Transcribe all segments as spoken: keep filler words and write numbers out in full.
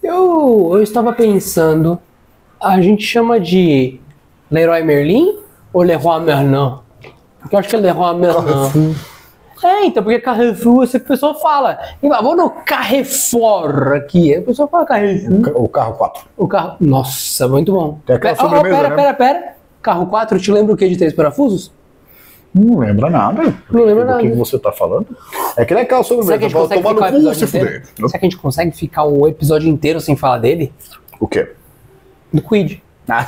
Eu, eu estava pensando, a gente chama de Leroy Merlin ou Leroy Merlin? Porque eu acho que é Leroy Merlin. É, então, porque Carrefour, essa pessoa fala, vou no Carrefour aqui, a pessoa fala Carrefour. O carro quatro. O carro, nossa, muito bom. Tem aquela pera, sobremesa, oh, pera, né? pera, pera, carro quatro, te lembra o que de três parafusos? Não lembra nada. Não lembra Do nada. que você tá falando? É que nem aquela sobremesa. Será que a gente consegue ficar o episódio inteiro? Será que a gente consegue ficar o episódio inteiro sem falar dele? O quê? Do Quid. Ah.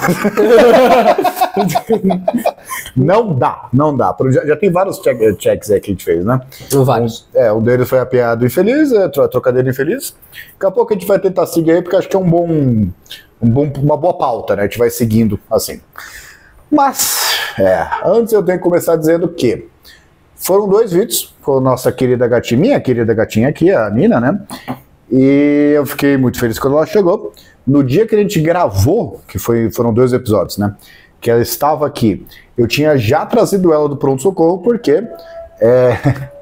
Não dá, não dá. Já, já tem vários check, checks aí que a gente fez, né? Vários. Um, é, um deles foi a piada infeliz, a trocadeira infeliz. Daqui a pouco a gente vai tentar seguir aí, porque acho que é um bom, um bom, uma boa pauta, né? A gente vai seguindo assim. Mas, é, antes eu tenho que começar dizendo que foram dois vídeos com a nossa querida gatinha, minha querida gatinha aqui, a Nina, né? E eu fiquei muito feliz quando ela chegou. No dia que a gente gravou, que foi, foram dois episódios, né? Que ela estava aqui, eu tinha já trazido ela do pronto-socorro, porque é,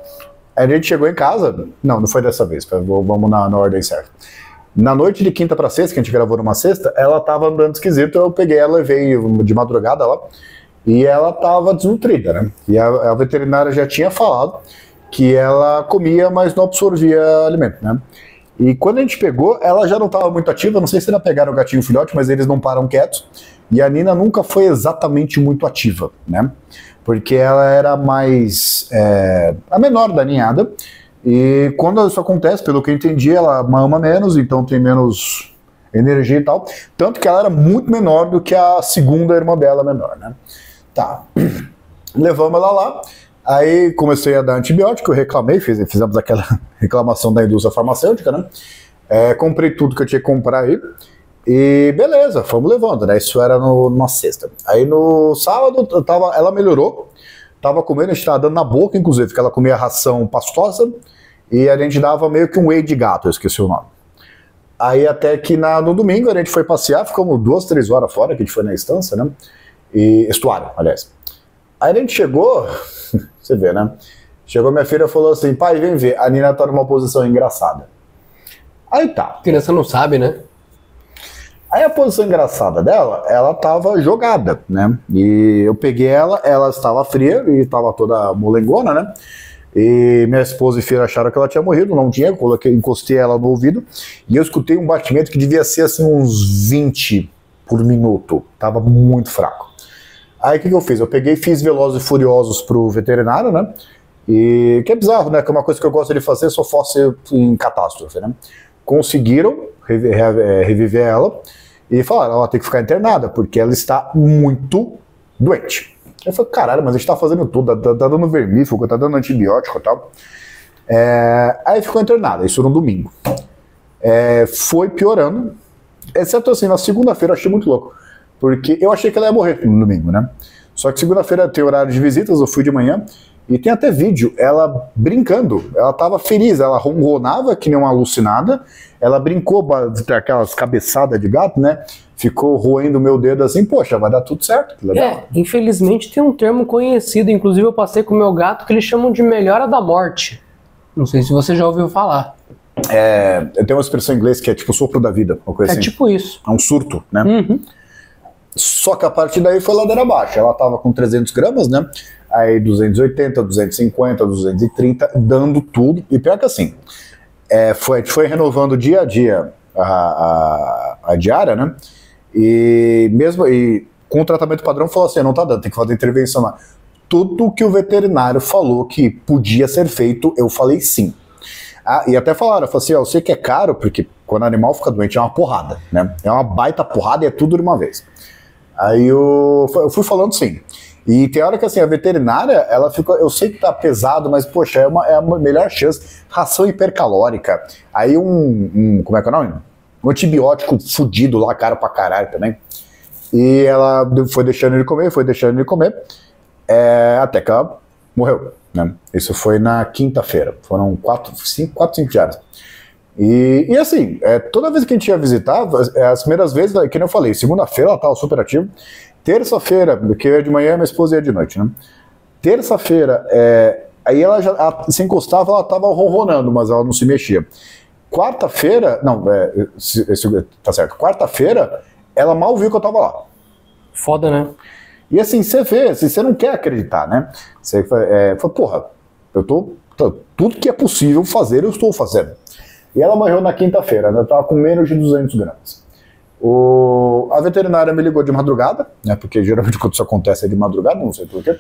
a gente chegou em casa. Não, não foi dessa vez, vamos na, na ordem certa. Na noite de quinta para sexta, que a gente gravou numa sexta, ela estava andando esquisito, eu peguei ela e veio de madrugada lá, e ela estava desnutrida, né? E a, a veterinária já tinha falado que ela comia, mas não absorvia alimento, né? E quando a gente pegou, ela já não estava muito ativa, não sei se ainda pegaram o gatinho filhote, mas eles não param quietos, e a Nina nunca foi exatamente muito ativa, né? Porque ela era mais, é, a menor da ninhada, e quando isso acontece, pelo que eu entendi, ela mama menos, então tem menos energia e tal, tanto que ela era muito menor do que a segunda irmã dela menor, né? Tá, levamos ela lá. Aí comecei a dar antibiótico, eu reclamei, fiz, fizemos aquela reclamação da indústria farmacêutica, né? É, comprei tudo que eu tinha que comprar aí. E beleza, fomos levando, né? Isso era no, numa sexta. Aí no sábado, eu tava, ela melhorou, tava comendo, a gente tava dando na boca, inclusive, porque ela comia ração pastosa e a gente dava meio que um whey de gato, eu esqueci o nome. Aí até que na, no domingo a gente foi passear, ficamos duas, três horas fora, que a gente foi na estância, né? E, estuário, aliás. Aí a gente chegou, você vê, né? Chegou minha filha e falou assim, pai, vem ver, a Nina tá numa posição engraçada. Aí tá. A criança não sabe, né? Aí a posição engraçada dela, ela tava jogada, né? E eu peguei ela, ela estava fria e estava toda molengona, né? E minha esposa e filha acharam que ela tinha morrido, não tinha, eu coloquei, encostei ela no ouvido e eu escutei um batimento que devia ser assim uns vinte por minuto, tava muito fraco. Aí o que, que eu fiz? Eu peguei e fiz Velozes e Furiosos pro veterinário, né? E que é bizarro, né? Que é uma coisa que eu gosto de fazer, só fosse em catástrofe, né? Conseguiram reviver ela e falaram, ela tem que ficar internada, porque ela está muito doente. Eu falei, caralho, mas a gente tá fazendo tudo, tá, tá dando vermífugo, tá dando antibiótico e tal. É, aí ficou internada, isso no domingo. É, foi piorando, exceto assim, na segunda-feira eu achei muito louco, porque eu achei que ela ia morrer no domingo, né? Só que segunda-feira tem horário de visitas, eu fui de manhã, e tem até vídeo, ela brincando, ela tava feliz, ela ronronava que nem uma alucinada, ela brincou, aquelas cabeçadas de gato, né? Ficou roendo o meu dedo assim, poxa, vai dar tudo certo, que legal. É, infelizmente tem um termo conhecido, inclusive eu passei com o meu gato, que eles chamam de melhora da morte. Não sei se você já ouviu falar. É, tem uma expressão em inglês que é tipo sopro da vida, uma coisa é assim. É tipo isso. É um surto, né? Uhum. Só que a partir daí foi ladeira abaixo, ela tava com trezentos gramas, né? Aí duzentos e oitenta, duzentos e cinquenta, duzentos e trinta, dando tudo. E pior que assim, é, foi, a gente foi renovando dia a dia a, a, a diária, né? E mesmo e com o tratamento padrão falou assim, não tá dando, tem que fazer intervenção lá. Tudo que o veterinário falou que podia ser feito, eu falei sim. Ah, e até falaram, eu falei assim, ó, eu sei que é caro, porque quando o animal fica doente é uma porrada, né? É uma baita porrada e é tudo de uma vez. Aí eu, eu fui falando sim. E tem hora que assim, a veterinária, ela fica, eu sei que tá pesado, mas poxa, é uma, é a melhor chance. Ração hipercalórica. Aí um, um como é que é o nome? Um antibiótico fudido lá, caro pra caralho também. E ela foi deixando ele comer, foi deixando ele comer, é, até que ela morreu, né? Isso foi na quinta-feira. Foram quatro, cinco, quatro, cinco dias. E, e assim, é, toda vez que a gente ia visitar, as primeiras vezes, que nem eu falei, segunda-feira ela tava super ativa, terça-feira, porque eu ia de manhã, minha esposa ia de noite, né? Terça-feira, é, aí ela já ela se encostava, ela tava ronronando, mas ela não se mexia. quarta-feira, não, é, esse, esse, tá certo, quarta-feira, ela mal viu que eu tava lá. Foda, né? E assim, você vê, assim, você não quer acreditar, né? Você é, fala, porra, eu tô, tô, tudo que é possível fazer, eu estou fazendo. E ela morreu na quinta-feira, né? Eu tava com menos de duzentos gramas. O, a veterinária me ligou de madrugada, né? Porque geralmente quando isso acontece é de madrugada, não sei porquê.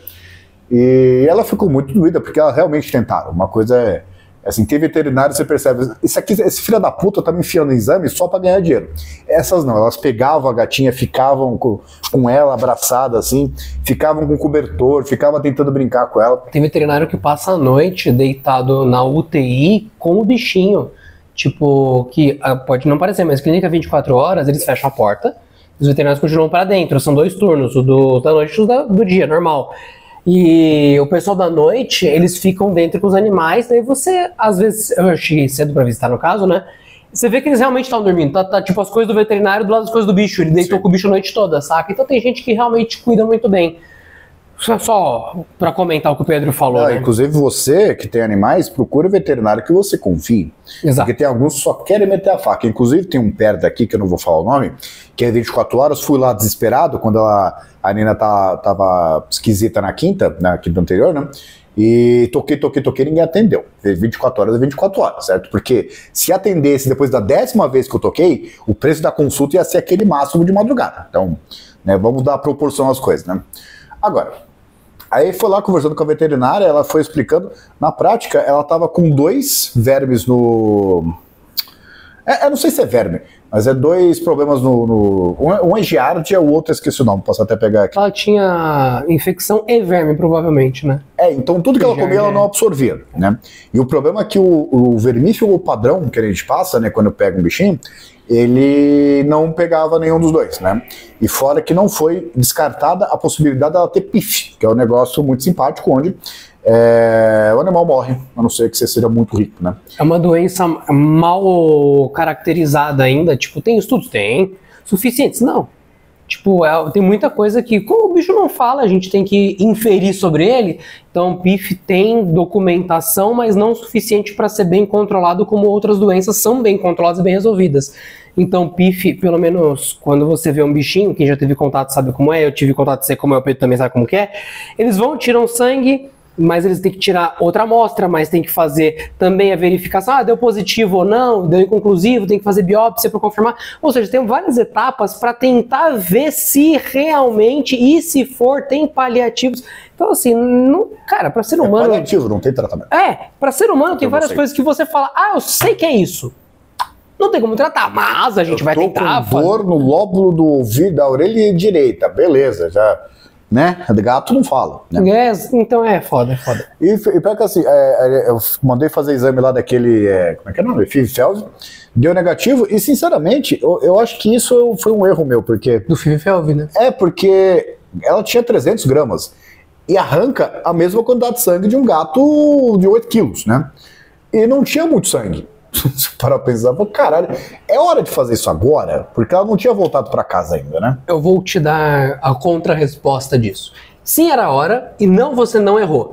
E ela ficou muito doída, porque elas realmente tentaram. Uma coisa é, assim, tem veterinário, você percebe, isso aqui, esse filho da puta tá me enfiando em exame só pra ganhar dinheiro. Essas não, elas pegavam a gatinha, ficavam com, com ela abraçada, assim, ficavam com cobertor, ficavam tentando brincar com ela. Tem veterinário que passa a noite deitado na U T I com o bichinho. Tipo, que pode não parecer, mas clínica vinte e quatro horas, eles fecham a porta, os veterinários continuam para dentro, são dois turnos, o do, da noite e o da, do dia, normal. E o pessoal da noite, eles ficam dentro com os animais, daí você, às vezes, eu cheguei cedo pra visitar no caso, né? Você vê que eles realmente estão dormindo, tá, tá tipo as coisas do veterinário do lado das coisas do bicho, ele deitou Sim. com o bicho a noite toda, saca? Então tem gente que realmente cuida muito bem. Só, só pra comentar o que o Pedro falou, Não, né? Inclusive você que tem animais, procure o veterinário que você confie. Exato. Porque tem alguns que só querem meter a faca. Inclusive tem um perto aqui, que eu não vou falar o nome, que é vinte e quatro horas, fui lá desesperado, quando ela, a Nina tá, tava esquisita na quinta, na quinta anterior, né? E toquei, toquei, toquei, ninguém atendeu. vinte e quatro horas é vinte e quatro horas, certo? Porque se atendesse depois da décima vez que eu toquei, o preço da consulta ia ser aquele máximo de madrugada. Então, né, vamos dar proporção às coisas, né? Agora, aí foi lá conversando com a veterinária, ela foi explicando, na prática ela tava com dois vermes no... É, eu não sei se é verme, mas é dois problemas no... no... Um é giardia, o outro eu esqueci o nome, posso até pegar aqui. Ela tinha infecção e verme, provavelmente, né? É, então tudo que ela comia ela não absorvia, né? E o problema é que o, o vermífugo padrão que a gente passa, né, quando pega um bichinho, ele não pegava nenhum dos dois, né? E fora que não foi descartada a possibilidade dela ter P I F, que é um negócio muito simpático, onde é, o animal morre, a não ser que você seja muito rico, né? É uma doença mal caracterizada ainda, tipo, tem estudos? Tem. Suficientes? Não. Tipo, é, tem muita coisa que, como o bicho não fala, a gente tem que inferir sobre ele. Então, o P I F tem documentação, mas não o suficiente para ser bem controlado, como outras doenças são bem controladas e bem resolvidas. Então, P I F, pelo menos quando você vê um bichinho, quem já teve contato sabe como é, eu tive contato, sei como é, o Pedro também sabe como que é, eles vão, tiram sangue, mas eles têm que tirar outra amostra, mas tem que fazer também a verificação, ah, deu positivo ou não, deu inconclusivo, tem que fazer biópsia para confirmar. Ou seja, tem várias etapas para tentar ver se realmente, e se for, tem paliativos. Então, assim, não, cara, para ser humano... É paliativo, não tem tratamento. É, para ser humano tem eu várias coisas que você fala, ah, eu sei que é isso. Não tem como tratar, mas a gente eu vai tô tentar... com dor fazer... no lóbulo do ouvido, da orelha direita, beleza, já... Né? Gato não fala. Né? É, então é foda, é foda. E, e pior que assim, é, eu mandei fazer exame lá daquele, é, como é que é o nome? Fivfelv, deu negativo, e sinceramente, eu, eu acho que isso foi um erro meu, porque... Do Fivfelv, né? É, porque ela tinha trezentos gramas, e arranca a mesma quantidade de sangue de um gato de oito quilos, né? E não tinha muito sangue. Para pensar, caralho, é hora de fazer isso agora? Porque ela não tinha voltado para casa ainda, né? Eu vou te dar a contra-resposta disso. Sim, era hora, e não, você não errou.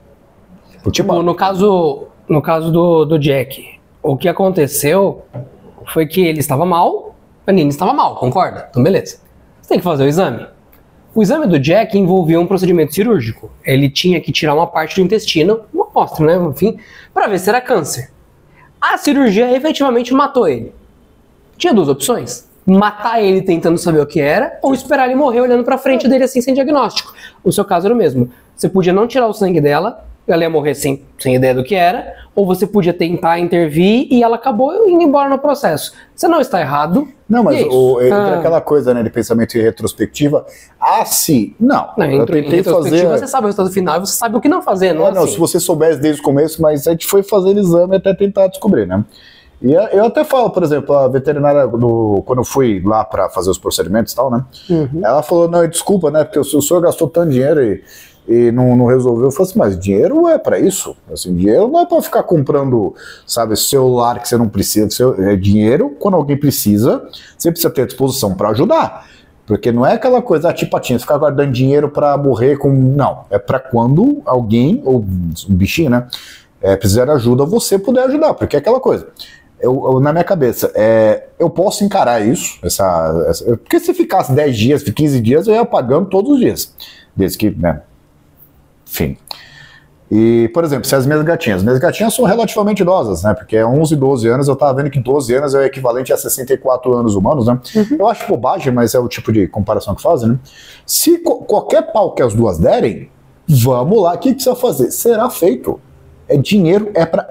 Tipo, no caso, no caso do, do Jack, o que aconteceu foi que ele estava mal, a Nina estava mal, concorda? Então beleza. Você tem que fazer o exame. O exame do Jack envolvia um procedimento cirúrgico. Ele tinha que tirar uma parte do intestino, uma amostra, né, enfim, para ver se era câncer. A cirurgia efetivamente matou ele. Tinha duas opções. Matar ele tentando saber o que era, ou esperar ele morrer olhando pra frente dele assim, sem diagnóstico. O seu caso era o mesmo. Você podia não tirar o sangue dela, ela ia morrer sem, sem ideia do que era, ou você podia tentar intervir e ela acabou indo embora no processo. Você não está errado. Não, mas é o, é ah. aquela coisa, né, de pensamento em retrospectiva. Ah, sim. Não, não eu tentei fazer... Você sabe o resultado final e você sabe o que não fazer, não é, é não, assim. Se você soubesse desde o começo, mas a gente foi fazer exame até tentar descobrir, né? E eu até falo, por exemplo, a veterinária, do, quando eu fui lá para fazer os procedimentos e tal, né? Uhum. Ela falou, não, desculpa, né? Porque o senhor gastou tanto dinheiro e, e não, não resolveu. Eu falei assim, mas dinheiro é para isso. Assim, dinheiro não é para ficar comprando, sabe, celular que você não precisa. É dinheiro, quando alguém precisa, você precisa ter disposição para ajudar. Porque não é aquela coisa, ah, tipo, patinha, ficar guardando dinheiro para morrer com... Não, é para quando alguém, ou um bichinho, né? É, precisar de ajuda, você puder ajudar. Porque é aquela coisa... eu, eu, na minha cabeça, é, eu posso encarar isso, essa, essa, porque se ficasse dez dias, quinze dias, eu ia pagando todos os dias, desde que, né, enfim. E, por exemplo, se as minhas gatinhas, minhas gatinhas são relativamente idosas, né, porque é onze, doze anos, eu tava vendo que doze anos é o equivalente a sessenta e quatro anos humanos, né, uhum. Eu acho bobagem, mas é o tipo de comparação que fazem, né, se co qualquer pau que as duas derem, vamos lá, o que precisa fazer? Será feito. É dinheiro, é pra...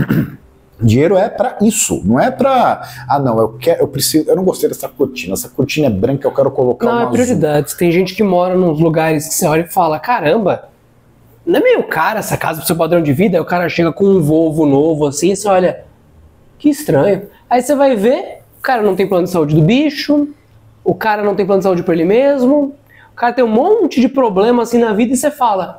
Dinheiro é pra isso, não é pra... Ah, não, eu quero, eu preciso... Eu não gostei dessa cortina, essa cortina é branca, eu quero colocar uma Não, é prioridades. Azul. Tem gente que mora nos lugares que você olha e fala, caramba, não é meio cara essa casa pro seu padrão de vida? Aí o cara chega com um Volvo novo assim, e você olha, que estranho. Aí você vai ver, o cara não tem plano de saúde do bicho, o cara não tem plano de saúde pra ele mesmo, o cara tem um monte de problema assim na vida e você fala,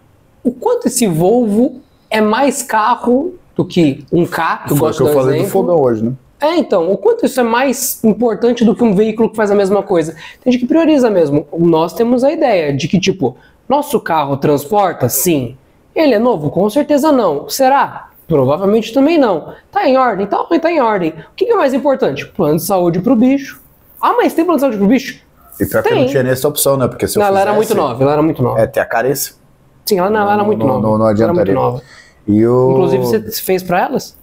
o quanto esse Volvo é mais carro do que um carro, que eu gosto que eu falei exemplo. do fogão hoje, né? É, então, o quanto isso é mais importante do que um veículo que faz a mesma coisa? Tem gente que prioriza mesmo. Nós temos a ideia de que, tipo, nosso carro transporta? Sim. Ele é novo? Com certeza não. Será? Provavelmente também não. Tá em ordem? Tá, tá em ordem. O que é mais importante? Plano de saúde pro bicho. Ah, mas tem plano de saúde pro bicho? E pior que não tinha nem essa opção, né? Porque se eu não, fizesse, ela era muito nova, ela era muito nova. É, tem a carência. Sim, ela, não, ela era muito não, nova. Não, não adiantaria. Ela era muito nova. E o... Inclusive, você fez pra elas?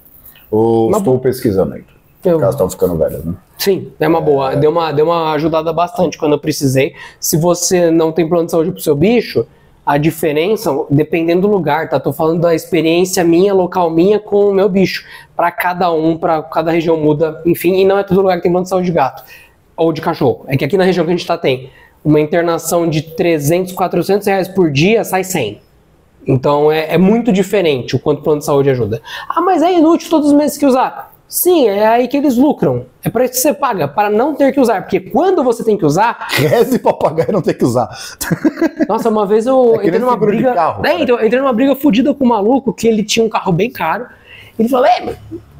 Eu estou bo... pesquisando aí. Eu... Elas estão ficando velhas, né? Sim, é uma boa. É... Deu, uma, deu uma ajudada bastante quando eu precisei. Se você não tem plano de saúde pro seu bicho, a diferença, dependendo do lugar, tá? Tô falando da experiência minha, local minha, com o meu bicho. Pra cada um, pra cada região muda, enfim, e não é todo lugar que tem plano de saúde de gato. Ou de cachorro. É que aqui na região que a gente tá tem uma internação de trezentos, quatrocentos reais por dia, sai cem. Então é, é muito diferente o quanto o plano de saúde ajuda. Ah, mas é inútil todos os meses que usar. Sim, é aí que eles lucram. É para isso que você paga, para não ter que usar. Porque quando você tem que usar... Reze pra pagar e não ter que usar. Nossa, uma vez eu é entrei numa briga... Carro, é, então, eu entrei numa briga fodida com um maluco que ele tinha um carro bem caro. Ele falou, é,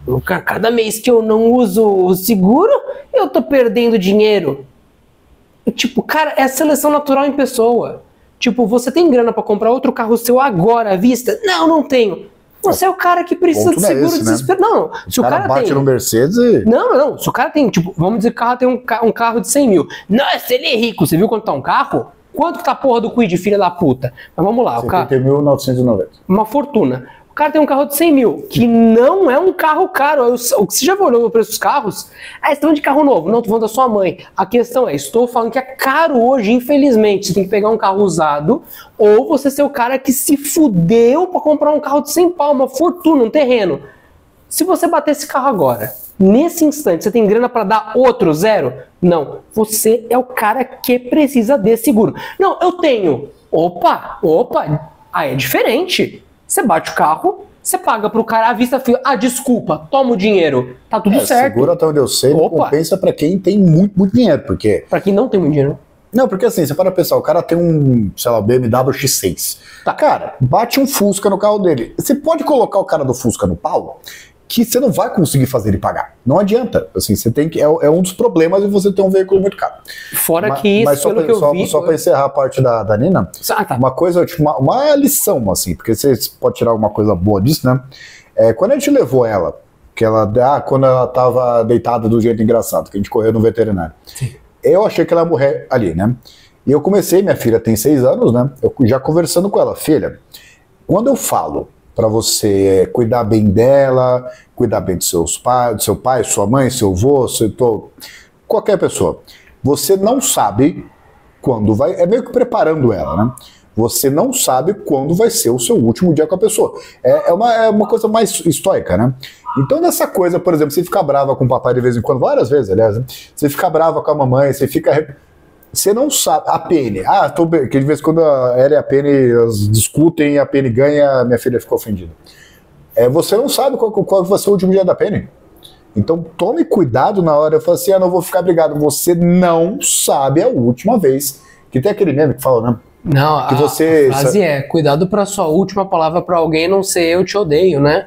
cada mês que eu não uso o seguro, eu tô perdendo dinheiro. Eu, tipo, cara, é seleção natural em pessoa. Tipo, você tem grana pra comprar outro carro seu agora à vista? Não, não tenho. Você é o cara que precisa de seguro, é esse, desespero. Né? Não, o se cara o cara bate tem... no Mercedes e... Não, não, se o cara tem, tipo, vamos dizer que o carro tem um, um carro de cem mil. Nossa, ele é rico. Você viu quanto tá um carro? Quanto que tá a porra do Quid, filha da puta? Mas vamos lá, o carro... setenta mil novecentos e noventa. Uma fortuna. O cara tem um carro de cem mil, que não é um carro caro. Você já olhou o preço dos carros? Ah, estão de carro novo. Não, tô falando da sua mãe. A questão é, estou falando que é caro hoje, infelizmente. Você tem que pegar um carro usado, ou você ser o cara que se fudeu pra comprar um carro de cem pau, uma fortuna, um terreno. Se você bater esse carro agora, nesse instante, você tem grana pra dar outro zero? Não. Você é o cara que precisa de seguro. Não, eu tenho. Opa, opa. Aí é diferente. Você bate o carro, você paga pro cara à vista fio. Ah, desculpa, toma o dinheiro. Tá tudo é, certo. Seguro até onde eu sei, compensa pra quem tem muito, muito dinheiro, porque... Pra quem não tem muito dinheiro. Não, porque assim, você para pensar, o cara tem um, sei lá, B M W X seis. Tá. Cara, bate um Fusca no carro dele. Você pode colocar o cara do Fusca no pau, que você não vai conseguir fazer ele pagar. Não adianta. Assim, você tem que, é, é um dos problemas de você ter um veículo muito caro. Fora mas, que isso, mas só pelo pra, que eu só, vi... Só para encerrar a parte da, da Nina, ah, tá. uma coisa, tipo, uma, uma lição, assim, porque você pode tirar alguma coisa boa disso, né? É, quando a gente levou ela, que ela, ah, quando ela tava deitada do jeito engraçado, que a gente correu no veterinário, sim, eu achei que ela ia morrer ali, né? E eu comecei, minha filha tem seis anos, né? Eu já conversando com ela, filha, quando eu falo para você cuidar bem dela, cuidar bem dos seus pais, do seu pai, sua mãe, seu avô, seu, tô, qualquer pessoa. Você não sabe quando vai... É meio que preparando ela, né? Você não sabe quando vai ser o seu último dia com a pessoa. É, é, uma, é uma coisa mais estoica, né? Então nessa coisa, por exemplo, você fica brava com o papai de vez em quando, várias vezes, aliás, né? Você fica brava com a mamãe, você fica... Você não sabe, a Penny, ah, tô, que de vez em quando ela e a Penny discutem e a Penny ganha, minha filha ficou ofendida. É, você não sabe qual, qual vai ser o último dia da Penny. Então tome cuidado na hora, eu falo assim, ah, não vou ficar brigado. Você não sabe a última vez, que tem aquele meme que fala, né? Não, que a, você, a frase é, cuidado pra sua última palavra pra alguém não ser eu te odeio, né?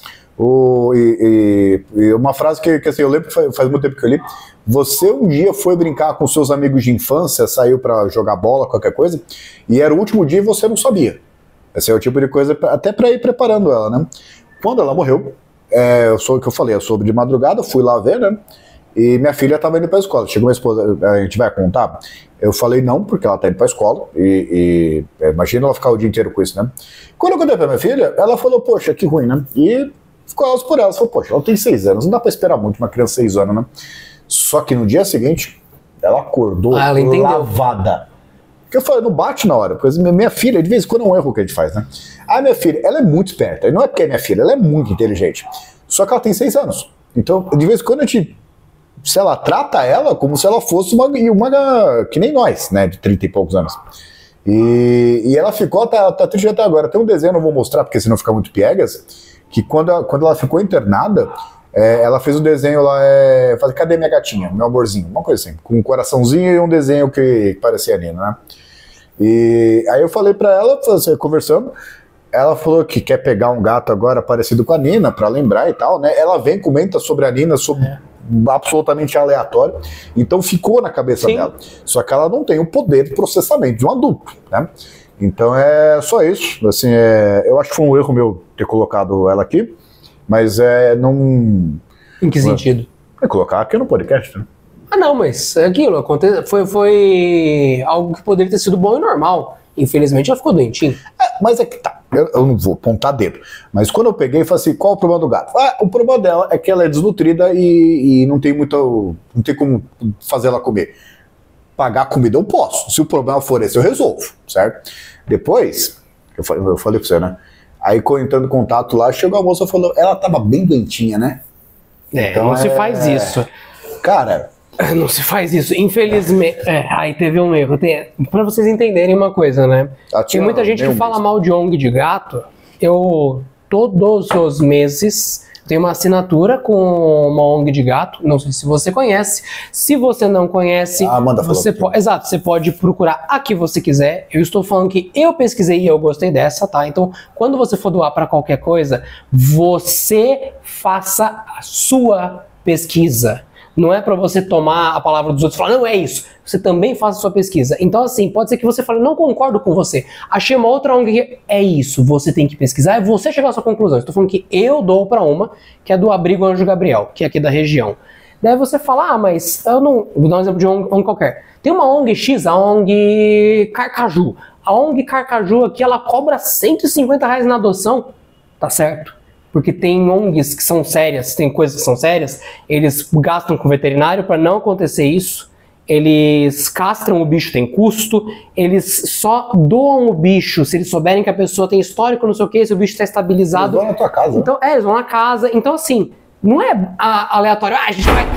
O, e, e, e uma frase que, que assim, eu lembro que faz, faz muito tempo que eu li. Você um dia foi brincar com seus amigos de infância, saiu pra jogar bola, qualquer coisa, e era o último dia e você não sabia. Esse é o tipo de coisa, até pra ir preparando ela, né? Quando ela morreu, é, eu sou o que eu falei, eu soube de madrugada, fui lá ver, né? E minha filha estava indo para a escola. Chegou minha esposa, a gente vai contar? Eu falei não, porque ela está indo para a escola. E, e imagina ela ficar o dia inteiro com isso, né? Quando eu contei para minha filha, ela falou, poxa, que ruim, né? E ficou elas por elas. Falou, poxa, ela tem seis anos, não dá para esperar muito uma criança de seis anos, né? Só que no dia seguinte, ela acordou ah, ela lavada. Porque eu falei, não bate na hora. Porque minha filha, de vez em quando é um erro que a gente faz, né? A minha filha, ela é muito esperta. E não é porque é minha filha, ela é muito inteligente. Só que ela tem seis anos. Então, de vez em quando a gente... Se ela trata ela como se ela fosse uma, uma que nem nós, né, de trinta e poucos anos. E, e ela ficou, tá, tá triste até agora. Tem um desenho, não vou mostrar porque senão fica muito piegas, que quando, a, quando ela ficou internada, é, ela fez um desenho lá, é, faz, cadê minha gatinha, meu amorzinho, uma coisa assim, com um coraçãozinho e um desenho que, que parecia a Nina, né. E aí eu falei pra ela, assim, conversando, ela falou que quer pegar um gato agora parecido com a Nina, pra lembrar e tal, né, ela vem, comenta sobre a Nina, sobre... É. absolutamente aleatório, então ficou na cabeça Sim. dela, só que ela não tem o poder de processamento de um adulto, né? Então é só isso, assim, é, eu acho que foi um erro meu ter colocado ela aqui, mas é, não... Em que sentido? É colocar aqui no podcast, né? Ah não, mas aquilo aconteceu, foi, foi algo que poderia ter sido bom e normal, infelizmente ela ficou doentinha. É, mas é que tá, eu, eu não vou apontar dedo, mas quando eu peguei e falei assim, qual é o problema do gato? Ah, o problema dela é que ela é desnutrida e, e não tem muito, não tem como fazer ela comer. Pagar comida eu posso, se o problema for esse eu resolvo, certo? Depois, eu falei, eu falei pra você, né? Aí entrando em contato lá, chegou a moça e falou, ela tava bem doentinha, né? É, então, não é... se faz isso. Cara... Não se faz isso, infelizmente. É, aí teve um erro. Tem, pra vocês entenderem uma coisa, né? Tem muita gente que fala mal de O N G de gato. Eu, todos os meses, tenho uma assinatura com uma O N G de gato. Não sei se você conhece. Se você não conhece, ah, manda você pode, exato, você pode procurar a que você quiser. Eu estou falando que eu pesquisei e eu gostei dessa, tá? Então, quando você for doar para qualquer coisa, você faça a sua pesquisa. Não é para você tomar a palavra dos outros e falar, não é isso. Você também faça a sua pesquisa. Então, assim, pode ser que você fale, não concordo com você. Achei uma outra O N G que é isso. Você tem que pesquisar e você chegar à sua conclusão. Estou falando que eu dou para uma, que é do Abrigo Anjo Gabriel, que é aqui da região. Daí você fala, ah, mas eu não... Vou dar um exemplo de O N G qualquer. Tem uma O N G X, a O N G Carcaju. A O N G Carcaju aqui, ela cobra cento e cinquenta reais na adoção. Tá certo? Porque tem O N Gs que são sérias, tem coisas que são sérias, eles gastam com veterinário para não acontecer isso, eles castram o bicho, tem custo, eles só doam o bicho se eles souberem que a pessoa tem histórico, não sei o que, se o bicho está estabilizado. Eles vão na tua casa. Então, é, eles vão na casa. Então, assim, não é a, aleatório, ah, a gente vai...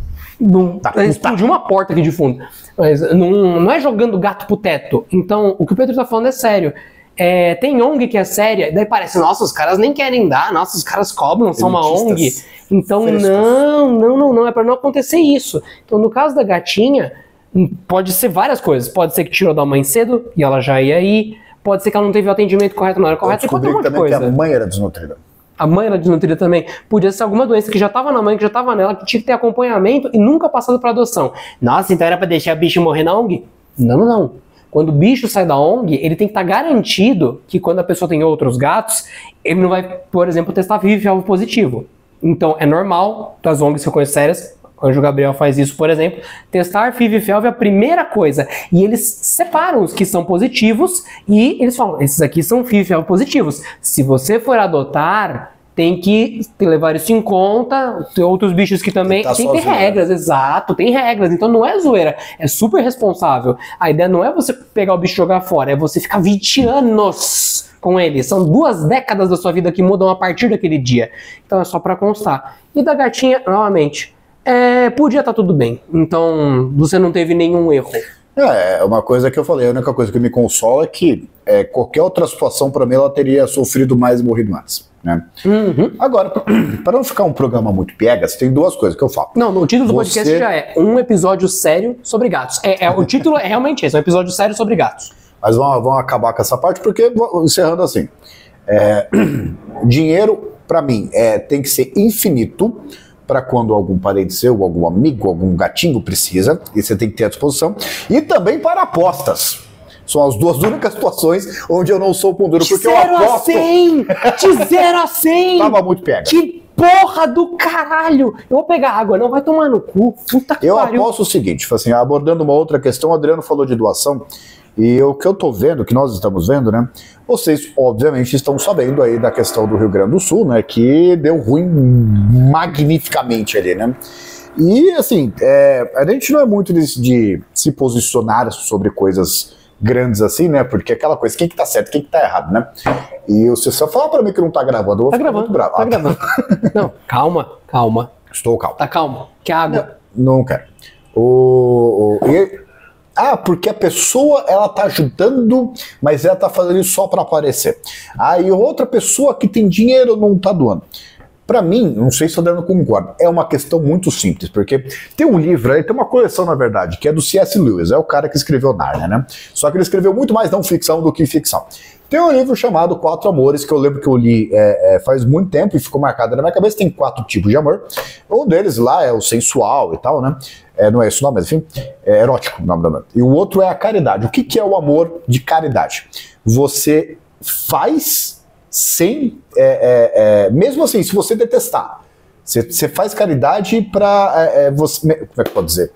Não, tá, explodiu uma porta aqui de fundo. Mas não, não é jogando gato pro teto. Então, o que o Pedro tá falando é sério. É, tem O N G que é séria, daí parece, nossa, os caras nem querem dar, nossa, os caras cobram, são uma O N G. Então, não, não, não, não, é pra não acontecer isso. Então, no caso da gatinha, pode ser várias coisas. Pode ser que tirou da mãe cedo e ela já ia ir. Pode ser que ela não teve o atendimento correto na hora correta. Eu descobri que também que a mãe era desnutrida. A mãe era desnutrida também. Podia ser alguma doença que já estava na mãe, que já estava nela, que tinha que ter acompanhamento e nunca passado para adoção. Nossa, então era para deixar o bicho morrer na O N G? Não, não, não. Quando o bicho sai da O N G, ele tem que estar garantido que quando a pessoa tem outros gatos, ele não vai, por exemplo, testar F I V e alvo positivo. Então, é normal, das O N Gs que eu conheço sérias, o Anjo Gabriel faz isso, por exemplo, testar F I V e felve é a primeira coisa. E eles separam os que são positivos e eles falam, esses aqui são F I V e felve positivos. Se você for adotar, tem que levar isso em conta. Tem outros bichos que também... Tá tem que ter regras, exato, tem regras. Então não é zoeira, é super responsável. A ideia não é você pegar o bicho e jogar fora, é você ficar vinte anos com ele. São duas décadas da sua vida que mudam a partir daquele dia. Então é só pra constar. E da gatinha, novamente, é, podia estar tudo bem. Então você não teve nenhum erro. É, uma coisa que eu falei, a única coisa que me consola é que é, qualquer outra situação pra mim ela teria sofrido mais e morrido mais. Né? Uhum. Agora, para não ficar um programa muito piegas, tem duas coisas que eu falo. Não, o título do Você... podcast já é um episódio sério sobre gatos. É, é, o título é realmente esse, é um episódio sério sobre gatos. Mas vamos, vamos acabar com essa parte, porque, encerrando assim, é, dinheiro, para mim, é, tem que ser infinito para quando algum parente seu, algum amigo, algum gatinho precisa, e você tem que ter à disposição, e também para apostas. São as duas únicas situações onde eu não sou pão duro, porque eu aposto. De zero a cem! De zero a cem! Tava muito pega. Que Porra do caralho! Eu vou pegar água, não vai tomar no cu. Puta que Eu pariu. aposto o seguinte, assim, abordando uma outra questão, o Adriano falou de doação, e o que eu tô vendo, que nós estamos vendo, né? Vocês, obviamente, estão sabendo aí da questão do Rio Grande do Sul, né? Que deu ruim magnificamente ali, né? E, assim, é, a gente não é muito de, de se posicionar sobre coisas grandes assim, né? Porque aquela coisa, quem que tá certo, quem que tá errado, né? E você só fala pra mim que não tá gravando, eu vou Tá ficar gravando, muito bravo. tá Ah, gravando. Não, calma, calma. Estou calmo. Tá calmo. Que água. Não, não quero. O, o, e, ah, porque a pessoa, ela tá ajudando, mas ela tá fazendo isso só pra aparecer. Aí outra pessoa que tem dinheiro não tá doando. Pra mim, não sei se o Adriano concorda, é uma questão muito simples, porque tem um livro aí, tem uma coleção, na verdade, que é do C S Lewis, é o cara que escreveu Narnia, né? Só que ele escreveu muito mais não ficção do que ficção. Tem um livro chamado Quatro Amores, que eu lembro que eu li é, é, faz muito tempo e ficou marcado na minha cabeça. Tem quatro tipos de amor. Um deles lá é o sensual e tal, né? É, não é esse o nome, mas enfim, é erótico o nome do amor. E o outro é a caridade. O que, que é o amor de caridade? Você faz sem... É, é, é, mesmo assim, se você detestar, você, você faz caridade pra... É, é, você, como é que pode dizer?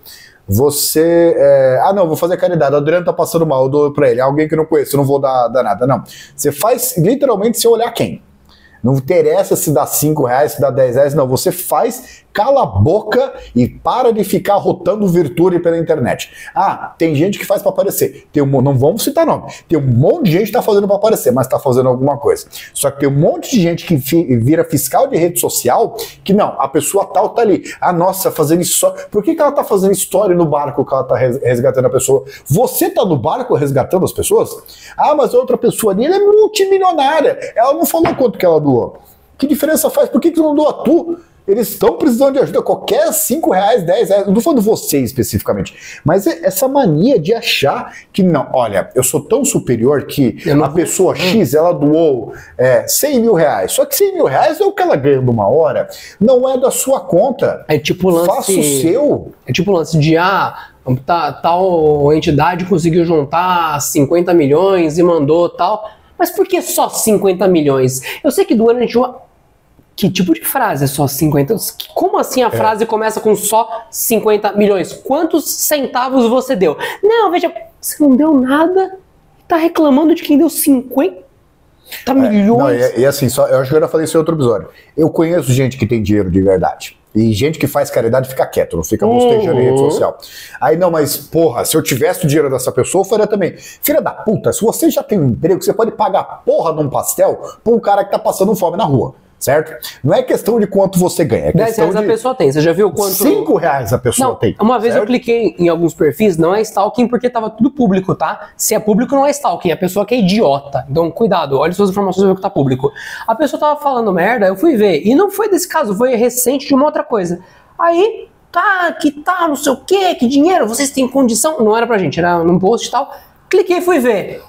Você, é, ah não, vou fazer caridade, o Adriano tá passando mal, eu dou pra ele, alguém que eu não conheço, eu não vou dar, dar nada, não. Você faz literalmente sem olhar quem. Não interessa se dá cinco reais, se dá dez reais, não. Você faz, cala a boca e para de ficar rotando virtude pela internet. Ah, tem gente que faz pra aparecer. Tem um, não vamos citar nome. Tem um monte de gente que tá fazendo pra aparecer, mas tá fazendo alguma coisa. Só que tem um monte de gente que fi, vira fiscal de rede social que não, a pessoa tal tá ali. Ah, nossa, fazendo isso. Por que que ela tá fazendo história no barco que ela tá resgatando a pessoa? Você tá no barco resgatando as pessoas? Ah, mas a outra pessoa ali, ela é multimilionária. Ela não falou quanto que ela doou. Que diferença faz? Por que que não doa tu? Eles estão precisando de ajuda. Qualquer cinco reais, dez reais, não estou falando você especificamente, mas essa mania de achar que não, olha, eu sou tão superior que a pessoa X, ela doou é, cem mil reais, só que cem mil reais é o que ela ganha numa hora, não é da sua conta. É tipo o lance... Faça o seu. É tipo o lance de, ah, tá, tal entidade conseguiu juntar cinquenta milhões e mandou tal... Mas por que só cinquenta milhões? Eu sei que durante uma... Que tipo de frase é só cinquenta? Como assim a é. frase começa com só cinquenta milhões? Quantos centavos você deu? Não, veja, você não deu nada e tá reclamando de quem deu cinquenta milhões. É, não, e, e assim, só, eu acho que eu já falei isso em outro episódio. Eu conheço gente que tem dinheiro de verdade. E gente que faz caridade fica quieto, não fica bostejando uhum. em rede social. Aí não, mas porra, se eu tivesse o dinheiro dessa pessoa, eu faria também. Filha da puta, se você já tem um emprego, você pode pagar a porra de um pastel pra um cara que tá passando fome na rua. Certo? Não é questão de quanto você ganha. É dez reais de... a pessoa tem. Você já viu quanto... cinco reais a pessoa não, tem. Uma vez certo? eu cliquei em alguns perfis, não é stalking porque tava tudo público, tá? Se é público, não é stalking. É a pessoa que é idiota. Então, cuidado. Olha suas informações ver o que tá público. A pessoa tava falando merda, eu fui ver. E não foi desse caso, foi recente de uma outra coisa. Aí, tá, que tá, não sei o que, que dinheiro, vocês têm condição. Não era pra gente, era num post e tal. Cliquei e fui ver.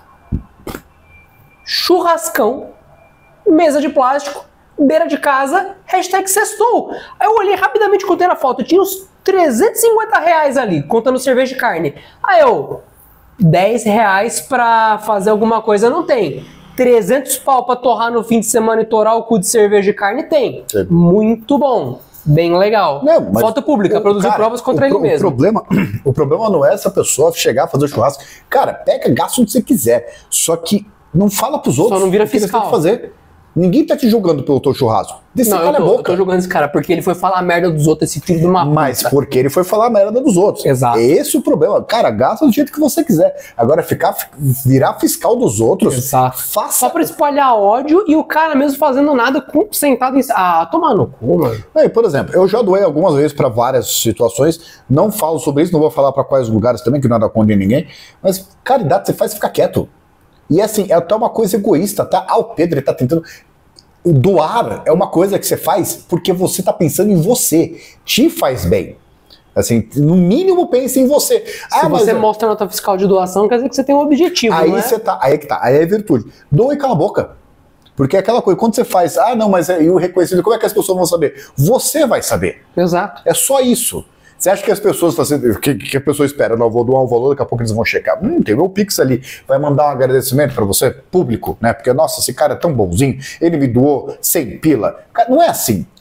Churrascão, mesa de plástico, beira de casa, hashtag sextou. Aí eu olhei rapidamente, contei na foto, tinha uns trezentos e cinquenta reais ali, contando cerveja de carne. Aí eu, dez reais pra fazer alguma coisa não tem. trezentos pau pra torrar no fim de semana e torar o cu de cerveja de carne tem. Sim. Muito bom. Bem legal. Não, foto pública, o, produzir cara, provas contra ele pro, mesmo. O problema, o problema não é essa pessoa chegar a fazer churrasco. Cara, pega, gasta onde você quiser. Só que não fala pros outros. Só não vira fiscal. Que fazer. Ninguém tá te julgando pelo teu churrasco. Desse não, cara eu tô, é boca. eu tô julgando esse cara porque ele foi falar a merda dos outros, esse filho de uma puta. Mas porque ele foi falar a merda dos outros. Exato. Esse é o problema. Cara, gasta do jeito que você quiser. Agora, ficar, virar fiscal dos outros, Exato. faça... Só pra espalhar ódio e o cara mesmo fazendo nada, com, sentado em... Ah, tomar no cu, mano. Aí, por exemplo, eu já doei algumas vezes pra várias situações, não falo sobre isso, não vou falar pra quais lugares também, que nada contra ninguém, mas caridade você faz ficar quieto. E assim, é até uma coisa egoísta, tá? Ah, o Pedro, ele tá tentando... Doar é uma coisa que você faz porque você tá pensando em você. Te faz bem. Assim, no mínimo pense em você. Se ah, você mas... mostra a nota fiscal de doação, quer dizer que você tem um objetivo, aí não é? Você tá, aí é que tá, aí é virtude. Doa e cala a boca. Porque é aquela coisa, quando você faz, ah não, mas é, e o reconhecido, como é que as pessoas vão saber? Você vai saber. Exato. É só isso. Você acha que as pessoas fazendo, que, que a pessoa espera, não, vou doar um valor, daqui a pouco eles vão checar. Hum, tem meu Pix ali, vai mandar um agradecimento pra você, público, né? Porque, nossa, esse cara é tão bonzinho, ele me doou cem pila. Cara, não é assim.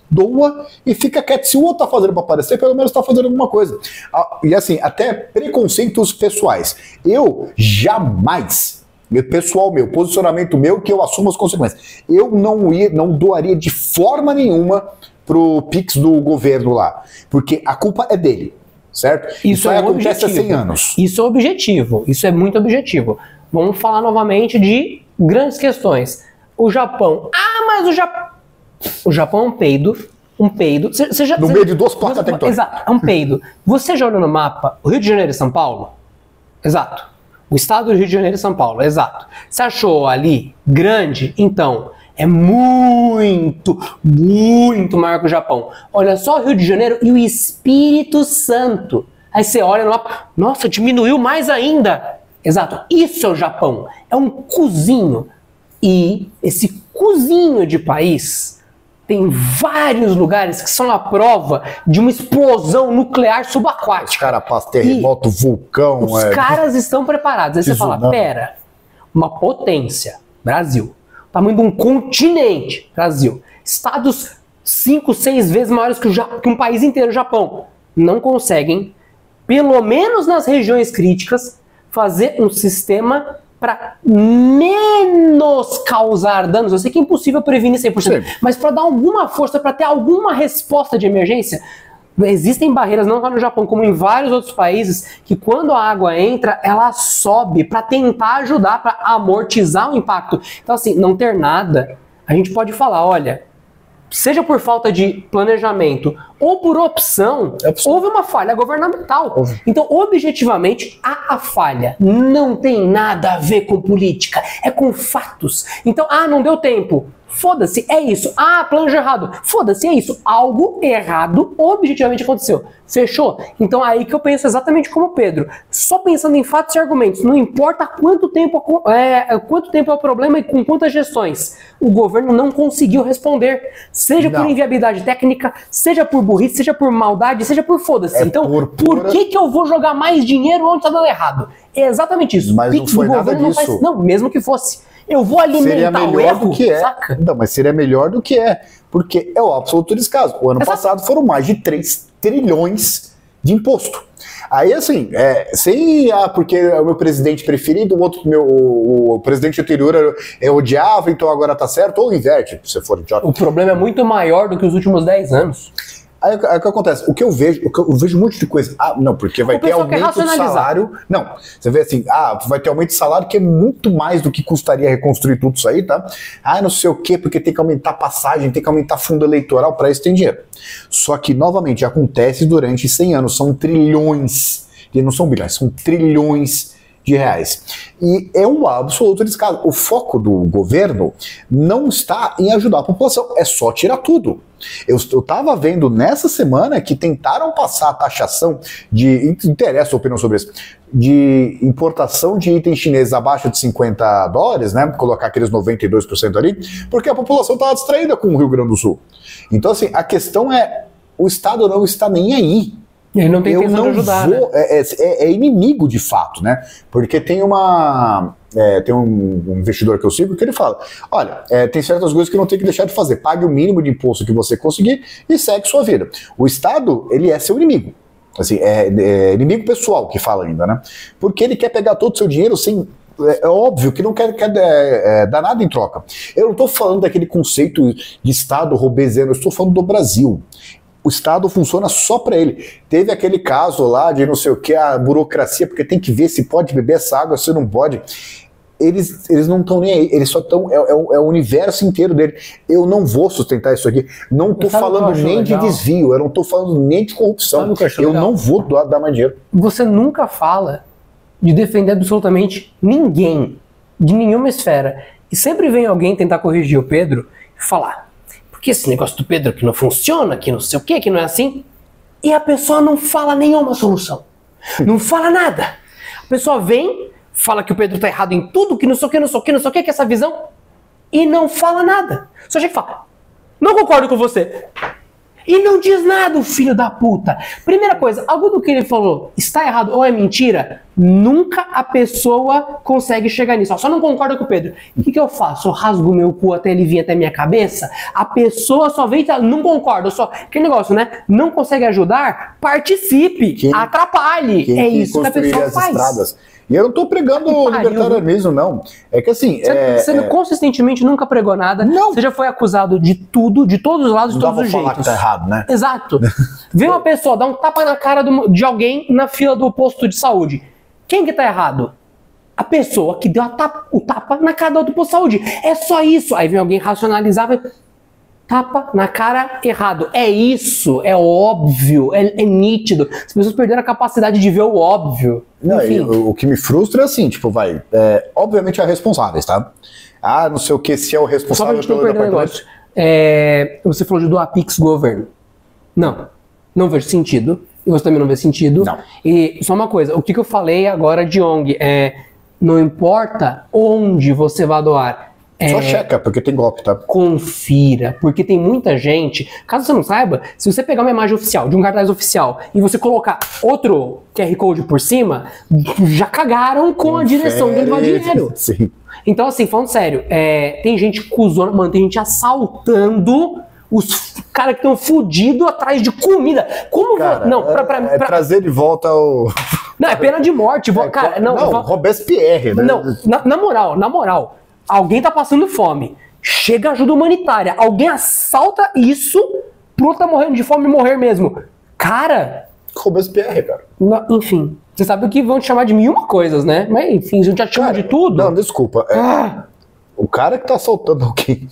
doa e fica quieto. Se o outro tá fazendo para aparecer, pelo menos tá fazendo alguma coisa. E assim, até preconceitos pessoais. Eu jamais, meu pessoal meu, posicionamento meu, que eu assumo as consequências. Eu não ia, não doaria de forma nenhuma pro Pix do governo lá, porque a culpa é dele, certo? Isso, Isso é acontece há cem anos. Isso é objetivo, isso é muito objetivo. Vamos falar novamente de grandes questões. O Japão, ah, mas o Japão, o Japão é um peido, um peido. Cê, cê já, no cê, meio de duas placas tectônicas. Exato, é um peido. Você já olhou no mapa o Rio de Janeiro e São Paulo? Exato. O estado do Rio de Janeiro e São Paulo, exato. Você achou ali grande? Então, é muito, muito maior que o Japão. Olha só o Rio de Janeiro e o Espírito Santo. Aí você olha no mapa, nossa, diminuiu mais ainda. Exato, isso é o Japão. É um cozinho. E esse cozinho de país tem vários lugares que são a prova de uma explosão nuclear subaquática. Carapaz, terremoto, e vulcão. Os é... caras estão preparados. Aí você fala, pera, uma potência, Brasil. Tamanho de um continente, Brasil. Estados cinco, seis vezes maiores que, o ja- que um país inteiro, Japão. Não conseguem, pelo menos nas regiões críticas, fazer um sistema para menos causar danos. Eu sei que é impossível prevenir cem por cento, Sim. mas para dar alguma força, para ter alguma resposta de emergência. Existem barreiras, não só no Japão, como em vários outros países, que quando a água entra, ela sobe para tentar ajudar, para amortizar o impacto. Então, assim, não ter nada, a gente pode falar, olha, seja por falta de planejamento ou por opção, é houve uma falha governamental. Houve. Então, objetivamente, há a falha. Não tem nada a ver com política, é com fatos. Então, ah, não deu tempo. Foda-se, é isso. Ah, plano errado. Foda-se, é isso. Algo errado objetivamente aconteceu. Fechou? Então aí que eu penso exatamente como o Pedro. Só pensando em fatos e argumentos. Não importa quanto tempo é, quanto tempo é o problema e com quantas gestões. O governo não conseguiu responder. Seja não. por inviabilidade técnica, seja por burrice, seja por maldade, seja por foda-se. É então, por, pura... por que que eu vou jogar mais dinheiro onde tá dando errado? É exatamente isso. Mas Pix não foi nada disso. Não, faz... não, mesmo que fosse. Eu vou alimentar seria melhor o erro, do que é. Saca? Não, mas seria melhor do que é. Porque é o absoluto descaso. O ano Exato. passado foram mais de três trilhões de imposto. Aí, assim, é, sem, ah, porque é o meu presidente preferido, o outro, meu, o, o presidente anterior eu, eu odiava, então agora tá certo, ou inverte, se for idiota. O problema é muito maior do que os últimos dez anos. Aí o que acontece? O que eu vejo, o que eu vejo um monte de coisa. Ah, não, porque vai ter aumento de salário. Não, você vê assim, ah, vai ter aumento de salário que é muito mais do que custaria reconstruir tudo isso aí, tá? Ah, não sei o quê, porque tem que aumentar passagem, tem que aumentar fundo eleitoral, para isso tem dinheiro. Só que, novamente, acontece durante cem anos, são trilhões, e não são bilhões, são trilhões de reais. E é um absoluto descaso. O foco do governo não está em ajudar a população, é só tirar tudo. Eu estava vendo nessa semana que tentaram passar a taxação de, interessa a opinião sobre isso, de importação de itens chineses abaixo de cinquenta dólares, né, colocar aqueles noventa e dois por cento ali, porque a população estava distraída com o Rio Grande do Sul. Então, assim, a questão é, o Estado não está nem aí. Ele não tem intenção de ajudar, vou, né? é, é, é inimigo de fato, né? Porque tem uma... É, tem um investidor que eu sigo que ele fala, olha, é, tem certas coisas que não tem que deixar de fazer, pague o mínimo de imposto que você conseguir e segue sua vida. O Estado, ele é seu inimigo. Assim, é, é inimigo pessoal que fala ainda, né? Porque ele quer pegar todo o seu dinheiro sem... É óbvio que não quer, quer é, é, dar nada em troca. Eu não estou falando daquele conceito de Estado robesiano, eu estou falando do Brasil. O Estado funciona só para ele. Teve aquele caso lá de não sei o que, a burocracia, porque tem que ver se pode beber essa água, se não pode. Eles, eles não estão nem aí, eles só estão, é, é, é o universo inteiro dele. Eu não vou sustentar isso aqui. Não estou falando nem legal? de desvio, eu não estou falando nem de corrupção. Eu legal? não vou dar, dar mais dinheiro. Você nunca fala de defender absolutamente ninguém, de nenhuma esfera. E sempre vem alguém tentar corrigir o Pedro e falar... Porque esse negócio do Pedro que não funciona, que não sei o que, que não é assim. E a pessoa não fala nenhuma solução. Não fala nada. A pessoa vem, fala que o Pedro tá errado em tudo, que não sei o que, não sei o que, não sei o que, que é essa visão. E não fala nada. Só chega e fala, não concordo com você. E não diz nada, o filho da puta. Primeira coisa, algo do que ele falou está errado ou é mentira? Nunca a pessoa consegue chegar nisso. Ó, só não concorda com o Pedro. O que, que eu faço? Eu rasgo meu cu até ele vir até minha cabeça? A pessoa só vem e não concorda. Só... Que negócio, né? Não consegue ajudar? Participe. Quem, atrapalhe. Quem é isso que a pessoa as faz. Estradas. E eu não tô pregando o libertarianismo, não. É que assim... Você, é, você é... consistentemente nunca pregou nada. Não. Você já foi acusado de tudo, de todos os lados, de todos os jeitos. Não dá pra falar que tá errado, né? Exato. Vê uma pessoa dar um tapa na cara do, de alguém na fila do posto de saúde. Quem que tá errado? A pessoa que deu a tapa, o tapa na cara do posto de saúde. É só isso. Aí vem alguém racionalizar, vai... Tapa na cara errado. É isso, é óbvio, é, é nítido. As pessoas perderam a capacidade de ver o óbvio. Não, e, o, o que me frustra é assim, tipo, vai, é, obviamente é responsáveis, tá? Ah, não sei o que, se é o responsável pelo departamento. É, você falou de doar Pix governo. Não, não vejo sentido. E você também não vê sentido. Não. E só uma coisa, o que, que eu falei agora de O N G? É, não importa onde você vai doar. Só É, checa, porque tem golpe, tá? Confira, porque tem muita gente. Caso você não saiba, se você pegar uma imagem oficial, de um cartaz oficial, e você colocar outro Q R Code por cima, já cagaram com a direção de levar dinheiro. Sim. Então, assim, falando sério, é, tem gente cuzona, mano, tem gente assaltando os caras que estão fudidos atrás de comida. Como cara, não, pra, pra, é, pra... é trazer de volta o. Não, é pena de morte. É, cara, não, não não Robespierre, né? Não, na, na moral, na moral. Alguém tá passando fome, chega ajuda humanitária, alguém assalta isso pro outro tá morrendo de fome e morrer mesmo. Cara... Robespierre, cara. Na, enfim, você sabe que vão te chamar de mil uma coisas, né? Mas enfim, a gente já te chama de tudo. Não, desculpa. É, ah, o cara que tá assaltando alguém...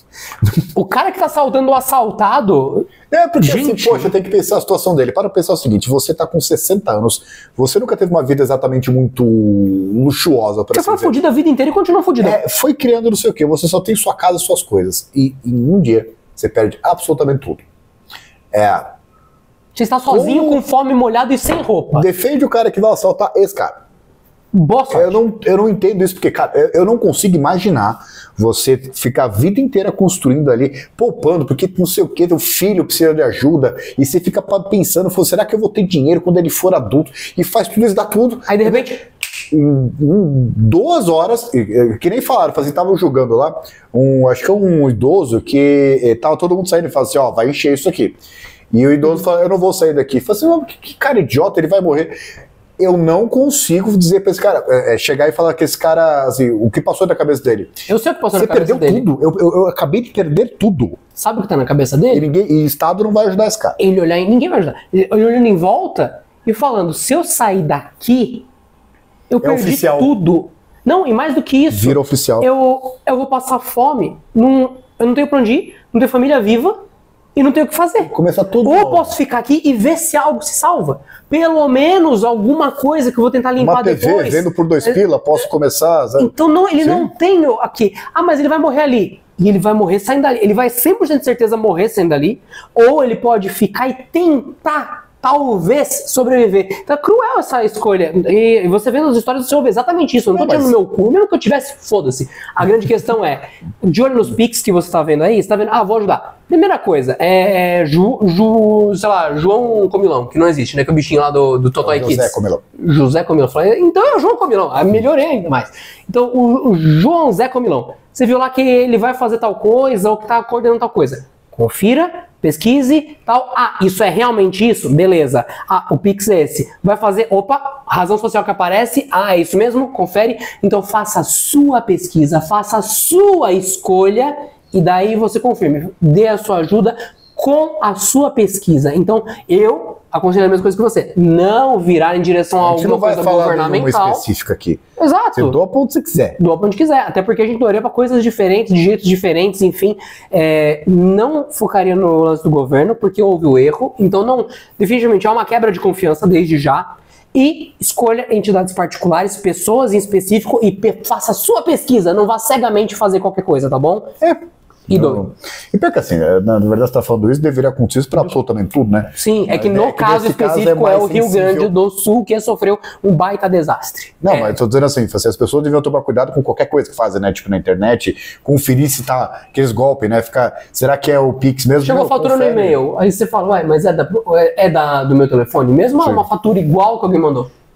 O cara que tá assaltando o assaltado... É, porque gente, assim, poxa, tem que pensar a situação dele. Para pensar o seguinte, você tá com sessenta anos, você nunca teve uma vida exatamente muito luxuosa. Você foi fudido a vida inteira e continua fudido. É, foi criando não sei o quê, você só tem sua casa e suas coisas. E em um dia, você perde absolutamente tudo. É... Você está sozinho, Como... com fome, molhado e sem roupa. Defende o cara que vai assaltar esse cara. Boa sorte. Eu não, eu não entendo isso, porque, cara, eu, eu não consigo imaginar você ficar a vida inteira construindo ali, poupando, porque não sei o que, teu filho precisa de ajuda, e você fica pensando, será que eu vou ter dinheiro quando ele for adulto? E faz tudo isso, dá tudo. Aí, de repente... Em, em duas horas, que nem falaram, assim, estavam jogando lá, um, acho que é um idoso que eh, tava todo mundo saindo e falando assim, ó, vai encher isso aqui. E o idoso fala, eu não vou sair daqui. Fala assim, que, que cara idiota, ele vai morrer. Eu não consigo dizer pra esse cara, é, chegar e falar que esse cara, assim, o que passou na cabeça dele. Eu sei o que passou Você na cabeça perdeu dele. tudo, eu, eu, eu acabei de perder tudo. Sabe o que tá na cabeça dele? E, ninguém, e o Estado não vai ajudar esse cara. Ele olhar em... Ninguém vai ajudar. Ele olhando em volta e falando, se eu sair daqui, eu É perdi oficial. tudo. Não, e mais do que isso. Vira oficial. Eu, eu vou passar fome. Não, eu não tenho pra onde ir, não tenho família viva e não tenho o que fazer. Começa tudo. Ou eu posso ficar aqui e ver se algo se salva. Pelo menos alguma coisa que eu vou tentar limpar Uma T V, depois. vendo por dois pila, posso começar... Sabe? Então não, ele Sim. não tem aqui. Ah, mas ele vai morrer ali. E ele vai morrer saindo dali. Ele vai cem por cento de certeza morrer saindo dali. Ou ele pode ficar e tentar, talvez, sobreviver. Então é cruel essa escolha. E você vendo as histórias, você ouve exatamente isso. Eu não tô Não, tirando mas- no meu cu. Mesmo que eu tivesse, foda-se. A grande questão é, de olho nos pics que você tá vendo aí, você tá vendo, ah, vou ajudar. Primeira coisa, é, é Ju, Ju, sei lá, João Comilão, que não existe, né? Que é o bichinho lá do, do Totoy Kids. José Comilão. José Comilão. Falei, então é o João Comilão. Ah, melhorei ainda mais. Então, o, o João Zé Comilão. Você viu lá que ele vai fazer tal coisa ou que tá coordenando tal coisa. Confira, pesquise, tal. Ah, isso é realmente isso? Beleza. Ah, o Pix é esse. Vai fazer, opa, razão social que aparece. Ah, é isso mesmo? Confere. Então faça a sua pesquisa, faça a sua escolha e daí você confirme. Dê a sua ajuda com a sua pesquisa. Então, eu aconselho a mesma coisa que você. Não virar em direção a A gente não alguma vai coisa falar nenhuma governamental. específica aqui. Exato. Você doa pra onde você quiser. Doa pra onde quiser, até porque a gente doaria pra coisas diferentes, de jeitos diferentes, enfim, é, não focaria no lance do governo, porque houve o erro, então não, definitivamente há uma quebra de confiança desde já, e escolha entidades particulares, pessoas em específico, e pe- faça a sua pesquisa, não vá cegamente fazer qualquer coisa, tá bom? É. E Não- doe. E pior que assim, na verdade você tá falando isso, deveria acontecer isso pra absolutamente tudo, né? Sim, é que Mas, no é que caso nesse caso específico é é, mais o Rio sensível. Grande do Sul que sofreu um baita desastre. Não, É. mas tô dizendo assim, as pessoas deviam tomar cuidado com qualquer coisa que fazem, né? Tipo na internet, conferir se tá aqueles golpes, né? Ficar, será que é o Pix mesmo? Chegou a Não, fatura no confere. e-mail, aí você fala, ué, mas é, da, é da, do meu telefone mesmo ou é Sim. uma fatura igual que alguém mandou?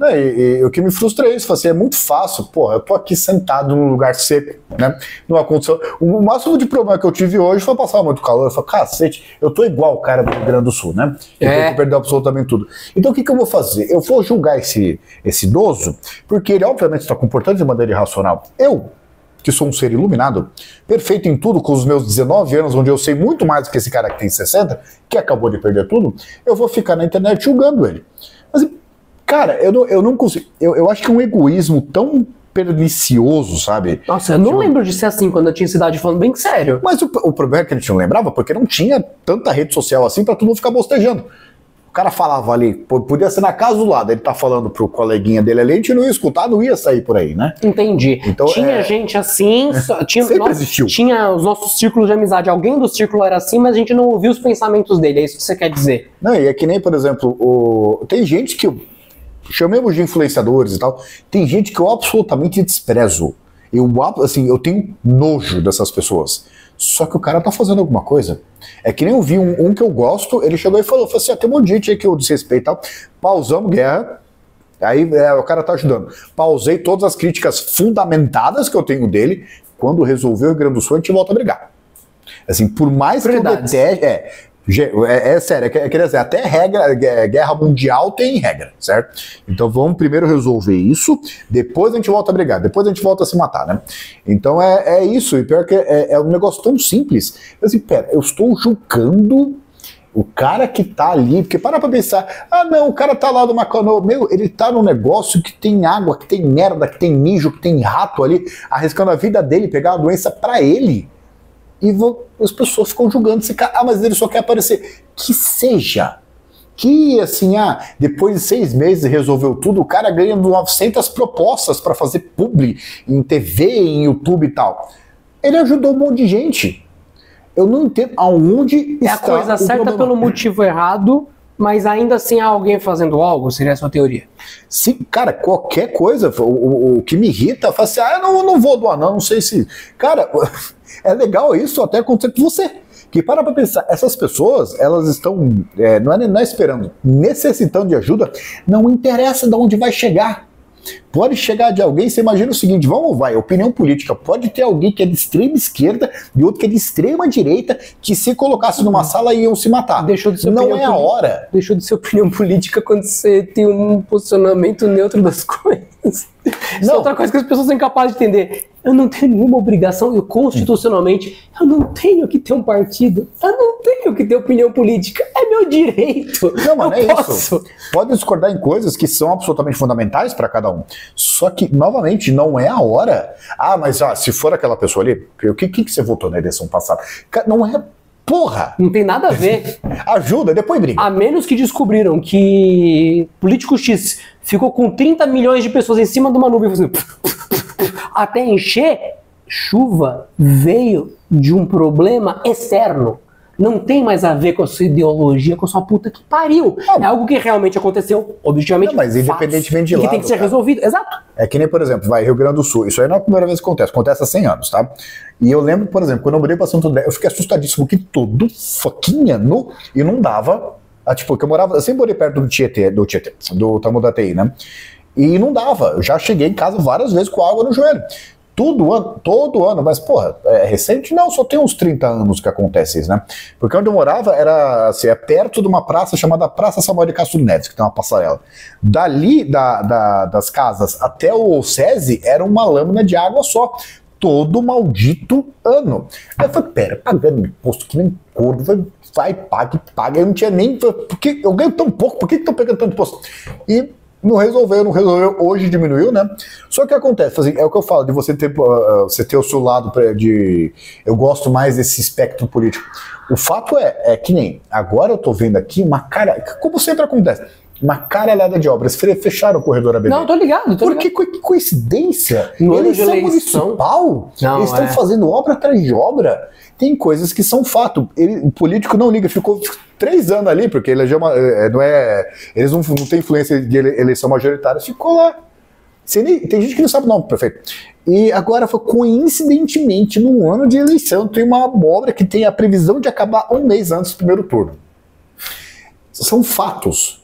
É, e, e o que me frustra é isso, assim, é muito fácil, porra, eu tô aqui sentado num lugar seco, né, numa condição, o máximo de problema que eu tive hoje foi passar muito calor, eu falei, cacete, eu tô igual o cara do Rio Grande do Sul, né, eu é. tenho que perder absolutamente tudo. Então o que que eu vou fazer? Eu vou julgar esse, esse idoso, porque ele obviamente está comportando de maneira irracional. Eu, que sou um ser iluminado, perfeito em tudo, com os meus dezenove anos, onde eu sei muito mais do que esse cara que tem sessenta, que acabou de perder tudo, eu vou ficar na internet julgando ele. Mas, cara, eu não, eu não consigo, eu, eu acho que é um egoísmo tão pernicioso, sabe? Nossa, eu não lembro de ser assim quando eu tinha essa idade, falando bem sério. Mas o, o problema é que a gente não lembrava, porque não tinha tanta rede social assim pra todo mundo ficar bostejando. O cara falava ali, podia ser na casa do lado, ele tá falando pro coleguinha dele ali, a gente não ia escutar, não ia sair por aí, né? Entendi. Então, tinha é... gente assim, só, tinha, sempre nossa, existiu. Tinha os nossos círculos de amizade, alguém do círculo era assim, mas a gente não ouvia os pensamentos dele, é isso que você quer dizer? Não, e é que nem, por exemplo, o... tem gente que, chamemos de influenciadores e tal, tem gente que eu absolutamente desprezo. Eu, assim, eu tenho nojo dessas pessoas. Só que o cara tá fazendo alguma coisa. É que nem eu vi um, um que eu gosto, ele chegou e falou, falou assim, ah, tem um monte de gente aí que eu desrespeito e tal, pausamos guerra, aí é, o cara tá ajudando. Pausei todas as críticas fundamentadas que eu tenho dele, quando resolveu o Rio Grande do Sul, a gente volta a brigar. Assim, por mais Verdade. que eu deteste... É, É, é sério, é, quer dizer, até regra, guerra mundial tem regra, certo? Então vamos primeiro resolver isso, depois a gente volta a brigar, depois a gente volta a se matar, né? Então é, é isso, e pior que é, é um negócio tão simples. Assim, pera, eu estou julgando o cara que tá ali, porque para pra pensar, ah não, o cara tá lá do Macanô, meu, ele tá num negócio que tem água, que tem merda, que tem mijo, que tem rato ali, arriscando a vida dele, pegar uma doença pra ele. E vou, as pessoas ficam julgando esse cara, ah, mas ele só quer aparecer. Que seja. Que, assim, ah, depois de seis meses resolveu tudo, o cara ganha novecentas propostas para fazer publi em T V, em YouTube e tal. Ele ajudou um monte de gente. Eu não entendo aonde é está a coisa o certa problema. pelo motivo errado, mas ainda assim há alguém fazendo algo, seria a sua teoria? Sim, cara, qualquer coisa, o, o, o que me irrita, eu falo assim, ah, eu não, não vou doar não, não sei se... Cara, é legal isso até acontecer com você. Que para pra pensar, essas pessoas, elas estão, é, não, é, não é esperando, necessitando de ajuda, não interessa de onde vai chegar. Pode chegar de alguém, você imagina o seguinte, vamos, vai, opinião política, pode ter alguém que é de extrema esquerda e outro que é de extrema direita, que se colocasse numa sala iam se matar. Deixou de ser não opinião é a política. hora. Deixou de ser opinião política quando você tem um posicionamento neutro das coisas. Isso é outra coisa que as pessoas são incapazes de entender. Eu não tenho nenhuma obrigação, eu constitucionalmente, eu não tenho que ter um partido, eu não tenho que ter opinião política, é meu direito. Não, mano, eu é posso. isso. Pode discordar em coisas que são absolutamente fundamentais para cada um. Só que, novamente, não é a hora. Ah, mas ah, se for aquela pessoa ali, o que, que, que você votou na eleição passada? Não é porra. Não tem nada a ver. Ajuda, depois briga. A menos que descobriram que político X ficou com trinta milhões de pessoas em cima de uma nuvem fazendo até encher, chuva veio de um problema externo. Não tem mais a ver com a sua ideologia, com a sua puta que pariu. É algo que realmente aconteceu, objetivamente. Não, mas independentemente de e que lado, tem que ser cara. resolvido. Exato. É que nem, por exemplo, vai, Rio Grande do Sul. Isso aí não é a primeira vez que acontece. Acontece há cem anos, tá? E eu lembro, por exemplo, quando eu mudei pra Santo André, eu fiquei assustadíssimo que todo fucking ano e não dava. Ah, tipo, que eu morava, eu sempre morei perto do Tietê, do Tietê, do Tamanduateí, né? E não dava. Eu já cheguei em casa várias vezes com água no joelho. Todo ano, todo ano, mas porra, é recente? Não, só tem uns trinta anos que acontece isso, né? Porque onde eu morava era, assim, é perto de uma praça chamada Praça Samuel de Castro Neves, que tem uma passarela. Dali, da, da, das casas até o SESI, era uma lâmina de água só. Todo maldito ano. Aí eu falei, pera, pagando imposto que nem corno, vai, vai, paga, paga. Eu não tinha nem, porque eu ganho tão pouco, por que estão pegando tanto imposto? E não resolveu, não resolveu, hoje diminuiu, né? Só que acontece, assim, é o que eu falo, de você ter, uh, você ter o seu lado pra, de... Eu gosto mais desse espectro político. O fato é, é que nem, agora eu tô vendo aqui uma cara, como sempre acontece, uma caralhada de obras, fecharam o corredor A B B. Não, tô ligado, tô Porque ligado. que coincidência, No ano eles de são eleição- municipal, Não, eles estão é. fazendo obra atrás de obra. Tem coisas que são fato. Ele, o político não liga, ficou três anos ali, porque elegeu uma, é, não é, eles não, não têm influência de ele- eleição majoritária, ficou lá. Sem nem- tem gente que não sabe o nome, prefeito. E agora, foi coincidentemente, num ano de eleição, tem uma obra que tem a previsão de acabar um mês antes do primeiro turno. São fatos.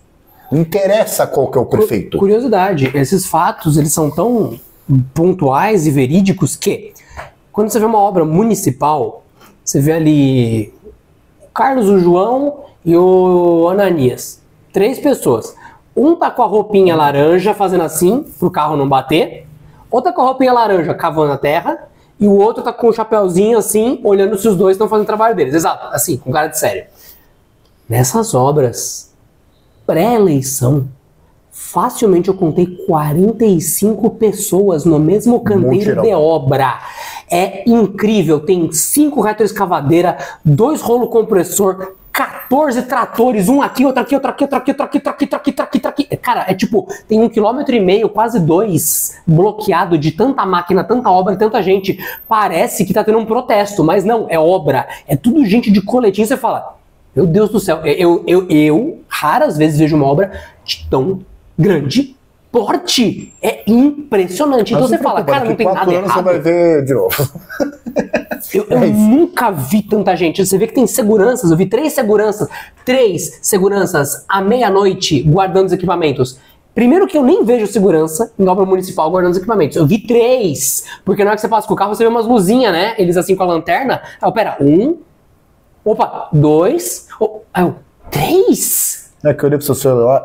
Não interessa qual que é o prefeito. Curiosidade, esses fatos, eles são tão pontuais e verídicos que, quando você vê uma obra municipal, você vê ali o Carlos, o João e o Ananias. Três pessoas. Um tá com a roupinha laranja fazendo assim, pro carro não bater. Outro tá com a roupinha laranja cavando a terra. E o outro tá com o chapéuzinho assim, olhando se os dois estão fazendo o trabalho deles. Exato, assim, com cara de sério. Nessas obras, pré-eleição, facilmente eu contei quarenta e cinco pessoas no mesmo canteiro de obra. É incrível, tem cinco retroescavadeira, dois rolo compressor, quatorze tratores, um aqui, outro aqui, outro aqui, outro aqui, outro aqui, outro aqui, outro aqui, outro aqui, outro aqui. Cara, é tipo, tem um quilômetro e meio, quase dois, bloqueado de tanta máquina, tanta obra e tanta gente. Parece que tá tendo um protesto, mas não, é obra. É tudo gente de coletinho. Você fala, meu Deus do céu, eu, eu, eu raras vezes vejo uma obra de tão grande porte. É impressionante. Então você fala, cara, não tem nada errado. Você vai ver de novo. Eu, eu é nunca vi tanta gente. Você vê que tem seguranças. Eu vi três seguranças. Três seguranças à meia-noite guardando os equipamentos. Primeiro que eu nem vejo segurança em obra municipal guardando os equipamentos. Eu vi três. Porque na hora que você passa com o carro, você vê umas luzinhas, né? Eles assim com a lanterna. Aí, pera, um. Opa, dois. Oh, aí, três. É que eu olhei pro seu celular...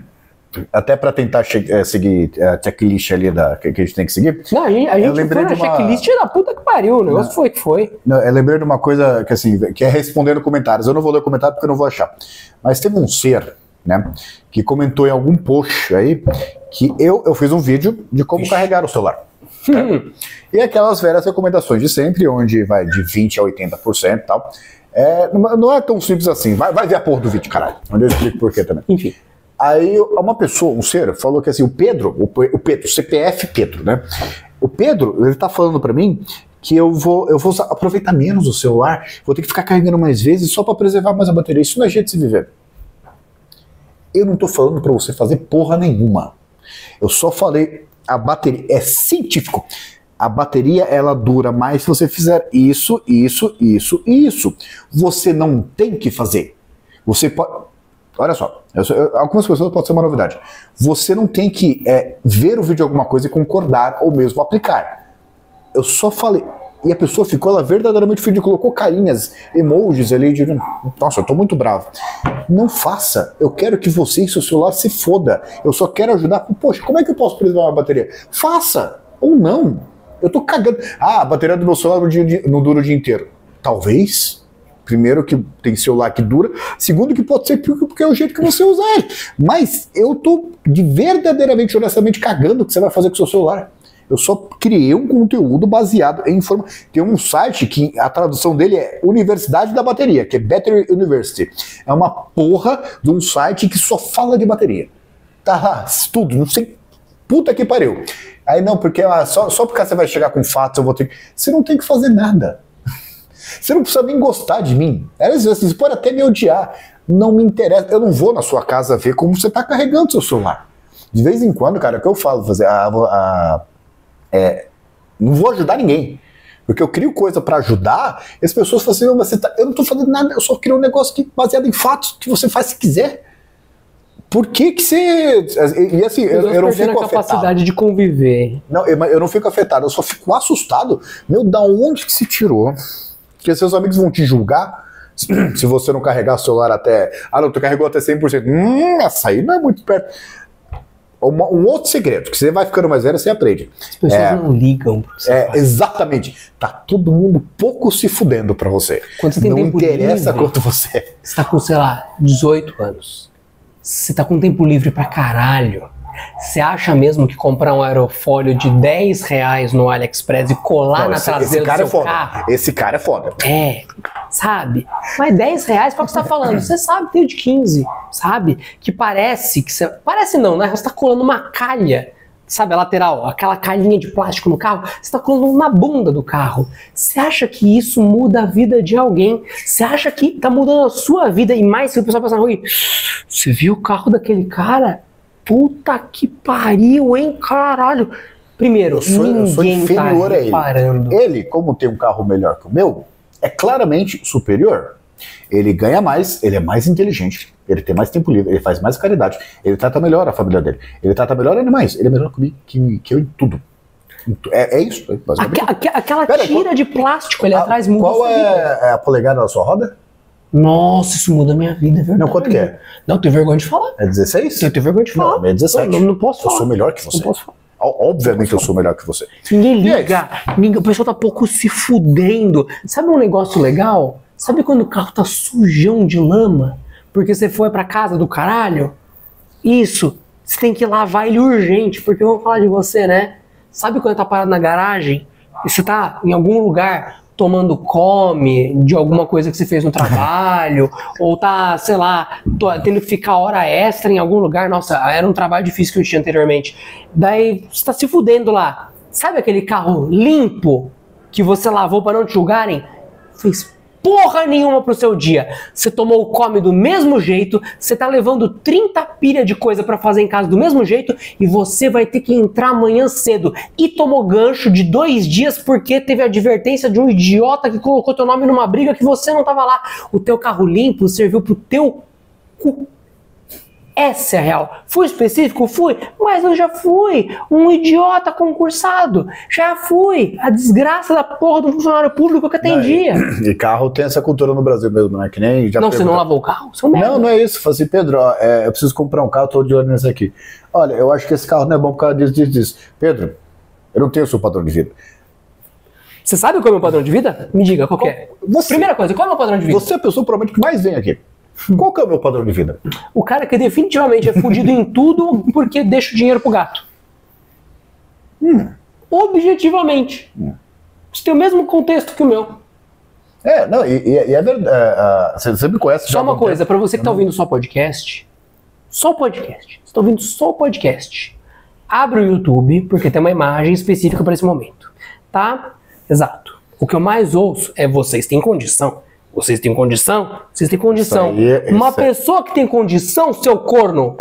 Até para tentar é, seguir a checklist ali da, que, que a gente tem que seguir. Não, a gente, a gente foi na uma... checklist da puta que pariu, o negócio não. foi que foi. Não, eu lembrei de uma coisa que, assim, que é respondendo comentários. Eu não vou ler comentário porque eu não vou achar. Mas teve um ser, né, que comentou em algum post aí que eu, eu fiz um vídeo de como Ixi. carregar o celular. Hum. E aquelas velhas recomendações de sempre, onde vai de vinte a oitenta por cento e tal. É, não é tão simples assim. Vai, vai ver a porra do vídeo, caralho. Onde eu explico por quê também. Enfim. Aí uma pessoa, um ser, falou que assim, o Pedro, o, o Pedro, C P F Pedro, né? O Pedro, ele tá falando pra mim que eu vou, eu vou aproveitar menos o celular, vou ter que ficar carregando mais vezes só pra preservar mais a bateria. Isso não é jeito de se viver. Eu não tô falando pra você fazer porra nenhuma. Eu só falei, a bateria é científico. A bateria, ela dura mais se você fizer isso, isso, isso e isso. Você não tem que fazer. Você pode... Olha só, eu, eu, algumas pessoas pode ser uma novidade. Você não tem que é, ver o vídeo de alguma coisa e concordar ou mesmo aplicar. Eu só falei. E a pessoa ficou, ela verdadeiramente feliz, colocou carinhas, emojis ali de... Nossa, eu tô muito bravo. Não faça. Eu quero que você e seu celular se foda. Eu só quero ajudar. Poxa, como é que eu posso preservar uma bateria? Faça! Ou não. Eu tô cagando. Ah, a bateria do meu celular não, dia, não dura o dia inteiro. Talvez... Primeiro que tem celular que dura, segundo que pode ser porque é o jeito que você usa ele. Mas eu tô de verdadeiramente, honestamente, cagando o que você vai fazer com o seu celular. Eu só criei um conteúdo baseado em informação. Tem um site que a tradução dele é Universidade da Bateria, que é Battery University. É uma porra de um site que só fala de bateria. Tá lá, tudo, não sei. Puta que pariu. Aí não, porque ah, só, só porque você vai chegar com fatos, eu vou ter que... Você não tem que fazer nada. Você não precisa nem gostar de mim. Você pode até me odiar. Não me interessa. Eu não vou na sua casa ver como você está carregando seu celular. De vez em quando, cara, é o que eu falo, fazer a, a, é, não vou ajudar ninguém. Porque eu crio coisa para ajudar, e as pessoas falam assim, não, você tá, eu não estou fazendo nada, eu só crio um negócio que, baseado em fatos que você faz se quiser. Por que que você... E assim, eu, eu não fico a capacidade afetado. de conviver. Não, eu, eu não fico afetado, eu só fico assustado. Meu, da onde que se tirou? Porque seus amigos vão te julgar se você não carregar o celular até... Ah, não, tu carregou até cem por cento. Hum, essa aí não é muito perto. Uma, um outro segredo, que você vai ficando mais velho, você aprende. As pessoas é, não ligam. É, exatamente. Tá todo mundo pouco se fudendo pra você. Quando você tem não tempo interessa livre, quanto você... Você tá com, sei lá, dezoito anos. Você tá com tempo livre pra caralho. Você acha mesmo que comprar um aerofólio de dez reais no AliExpress e colar não, na esse, traseira esse cara do seu é foda. carro? Esse cara é foda. É, sabe? Mas dez reais, qual que você tá falando? Você sabe que tem de quinze, sabe? Que parece que você... Parece não, né? Você tá colando uma calha, sabe, a lateral, aquela calhinha de plástico no carro, você tá colando na bunda do carro. Você acha que isso muda a vida de alguém? Você acha que tá mudando a sua vida e mais se o pessoal passar na rua e... Você viu o carro daquele cara? Puta que pariu, hein, caralho. Primeiro, eu sou, ninguém eu sou inferior tá a ele. Parando. Ele, como tem um carro melhor que o meu, é claramente superior. Ele ganha mais, ele é mais inteligente, ele tem mais tempo livre, ele faz mais caridade, ele trata melhor a família dele, ele trata melhor animais, ele é melhor comigo que, que eu em tudo. É, é isso. Aque, aque, aquela Pera, tira qual, de plástico ali a, atrás muda. Qual é, é a polegada da sua roda? Nossa, isso muda a minha vida, é verdade. Não, quanto que é? Não, eu tenho vergonha de falar. É dezesseis? Eu tenho vergonha de falar. Não, é dezessete. Não, não posso falar. Eu sou melhor que você. Não posso falar. Obviamente eu sou melhor que você. Ninguém liga. Ninguém, o pessoal tá pouco se fudendo. Sabe um negócio legal? Sabe quando o carro tá sujão de lama? Porque você foi pra casa do caralho? Isso. Você tem que lavar ele urgente, porque eu vou falar de você, né? Sabe quando tá parado na garagem e você tá em algum lugar tomando come de alguma coisa que você fez no trabalho, ou tá, sei lá, tô, tendo que ficar hora extra em algum lugar? Nossa, era um trabalho difícil que eu tinha anteriormente. Daí você tá se fudendo lá. Sabe aquele carro limpo que você lavou para não te julgarem? Fez porra nenhuma pro seu dia. Você tomou o come do mesmo jeito, você tá levando trinta pilha de coisa pra fazer em casa do mesmo jeito e você vai ter que entrar amanhã cedo. E tomou gancho de dois dias porque teve a advertência de um idiota que colocou teu nome numa briga que você não tava lá. O teu carro limpo serviu pro teu cu. Essa é a real. Fui específico? Fui. Mas eu já fui um idiota concursado. Já fui. A desgraça da porra do funcionário público que atendia. Não, e, e carro tem essa cultura no Brasil mesmo, né? Que nem já não, você não lavou o carro? Você é um merda. Não, não é isso. Falei assim, Pedro, ó, é, eu preciso comprar um carro, tô de olho nesse aqui. Olha, eu acho que esse carro não é bom por causa disso, disso, disso. Pedro, eu não tenho o seu padrão de vida. Você sabe qual é o meu padrão de vida? Me diga, qual que é? Você, Primeira coisa, qual é o meu padrão de vida? Você é a pessoa provavelmente que mais vem aqui. Qual que é o meu padrão de vida? O cara que definitivamente é fudido em tudo porque deixa o dinheiro pro gato. Hum. Objetivamente. Hum. Você tem o mesmo contexto que o meu. É, não, e, e é verdade. É, você, você me conhece. Só uma coisa, pra você que tá ouvindo só podcast, só podcast, você tá ouvindo só podcast, abre o YouTube, porque tem uma imagem específica para esse momento, tá? Exato. O que eu mais ouço é vocês têm condição. Vocês têm condição? Vocês têm condição. É, uma pessoa que tem condição, seu corno,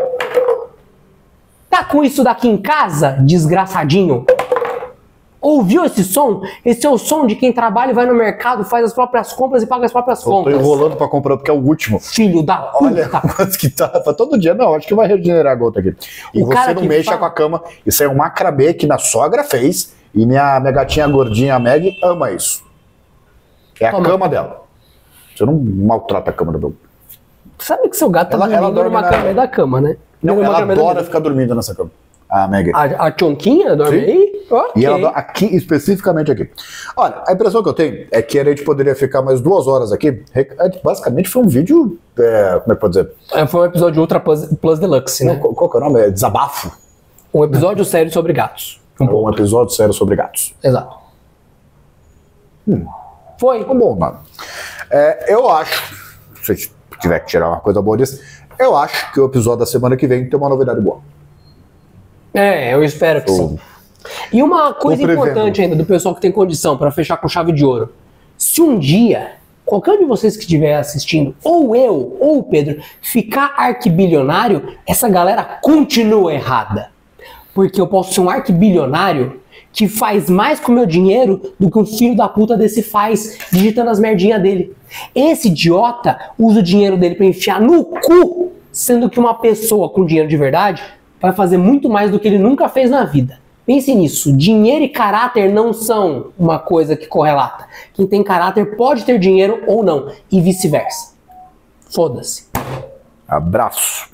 tá com isso daqui em casa, desgraçadinho? Ouviu esse som? Esse é o som de quem trabalha e vai no mercado, faz as próprias compras e paga as próprias eu contas. Eu tô enrolando pra comprar porque é o último. Filho da puta. Olha quanto que tá. Pra todo dia, não, acho que vai regenerar a gota aqui. E o você não mexa fala... com a cama. Isso é um macramê que minha sogra fez e minha, minha gatinha gordinha, a Meg, ama isso. É a Toma. cama dela. Você não maltrata a cama do meu. Sabe que seu gato tá ela, dormindo ela dorme numa na... cama da cama, né? Não, ela adora ficar dormindo nessa cama. A Meg. A, a Tchonquinha dorme Sim. aí? Okay. E ela adora aqui, especificamente aqui. Olha, a impressão que eu tenho é que a gente poderia ficar mais duas horas aqui. Basicamente foi um vídeo, é, como é que pode dizer? É, foi um episódio Ultra Plus, Plus Deluxe, né? Qual, qual que é o nome? É Desabafo. Um episódio sério sobre gatos. Um, um episódio sério sobre gatos. Exato. Hum. Foi. Um bom nome. É, eu acho, se tiver que tirar uma coisa boa disso, eu acho que o episódio da semana que vem tem uma novidade boa. É, eu espero que Tô. sim. E uma coisa importante ainda do pessoal que tem condição para fechar com chave de ouro. Se um dia, qualquer um de vocês que estiver assistindo, ou eu, ou o Pedro, ficar arquibilionário, essa galera continua errada. Porque eu posso ser um arquibilionário que faz mais com o meu dinheiro do que um filho da puta desse faz digitando as merdinhas dele. Esse idiota usa o dinheiro dele pra enfiar no cu, sendo que uma pessoa com dinheiro de verdade vai fazer muito mais do que ele nunca fez na vida. Pense nisso, dinheiro e caráter não são uma coisa que correlata. Quem tem caráter pode ter dinheiro ou não, e vice-versa. Foda-se. Abraço.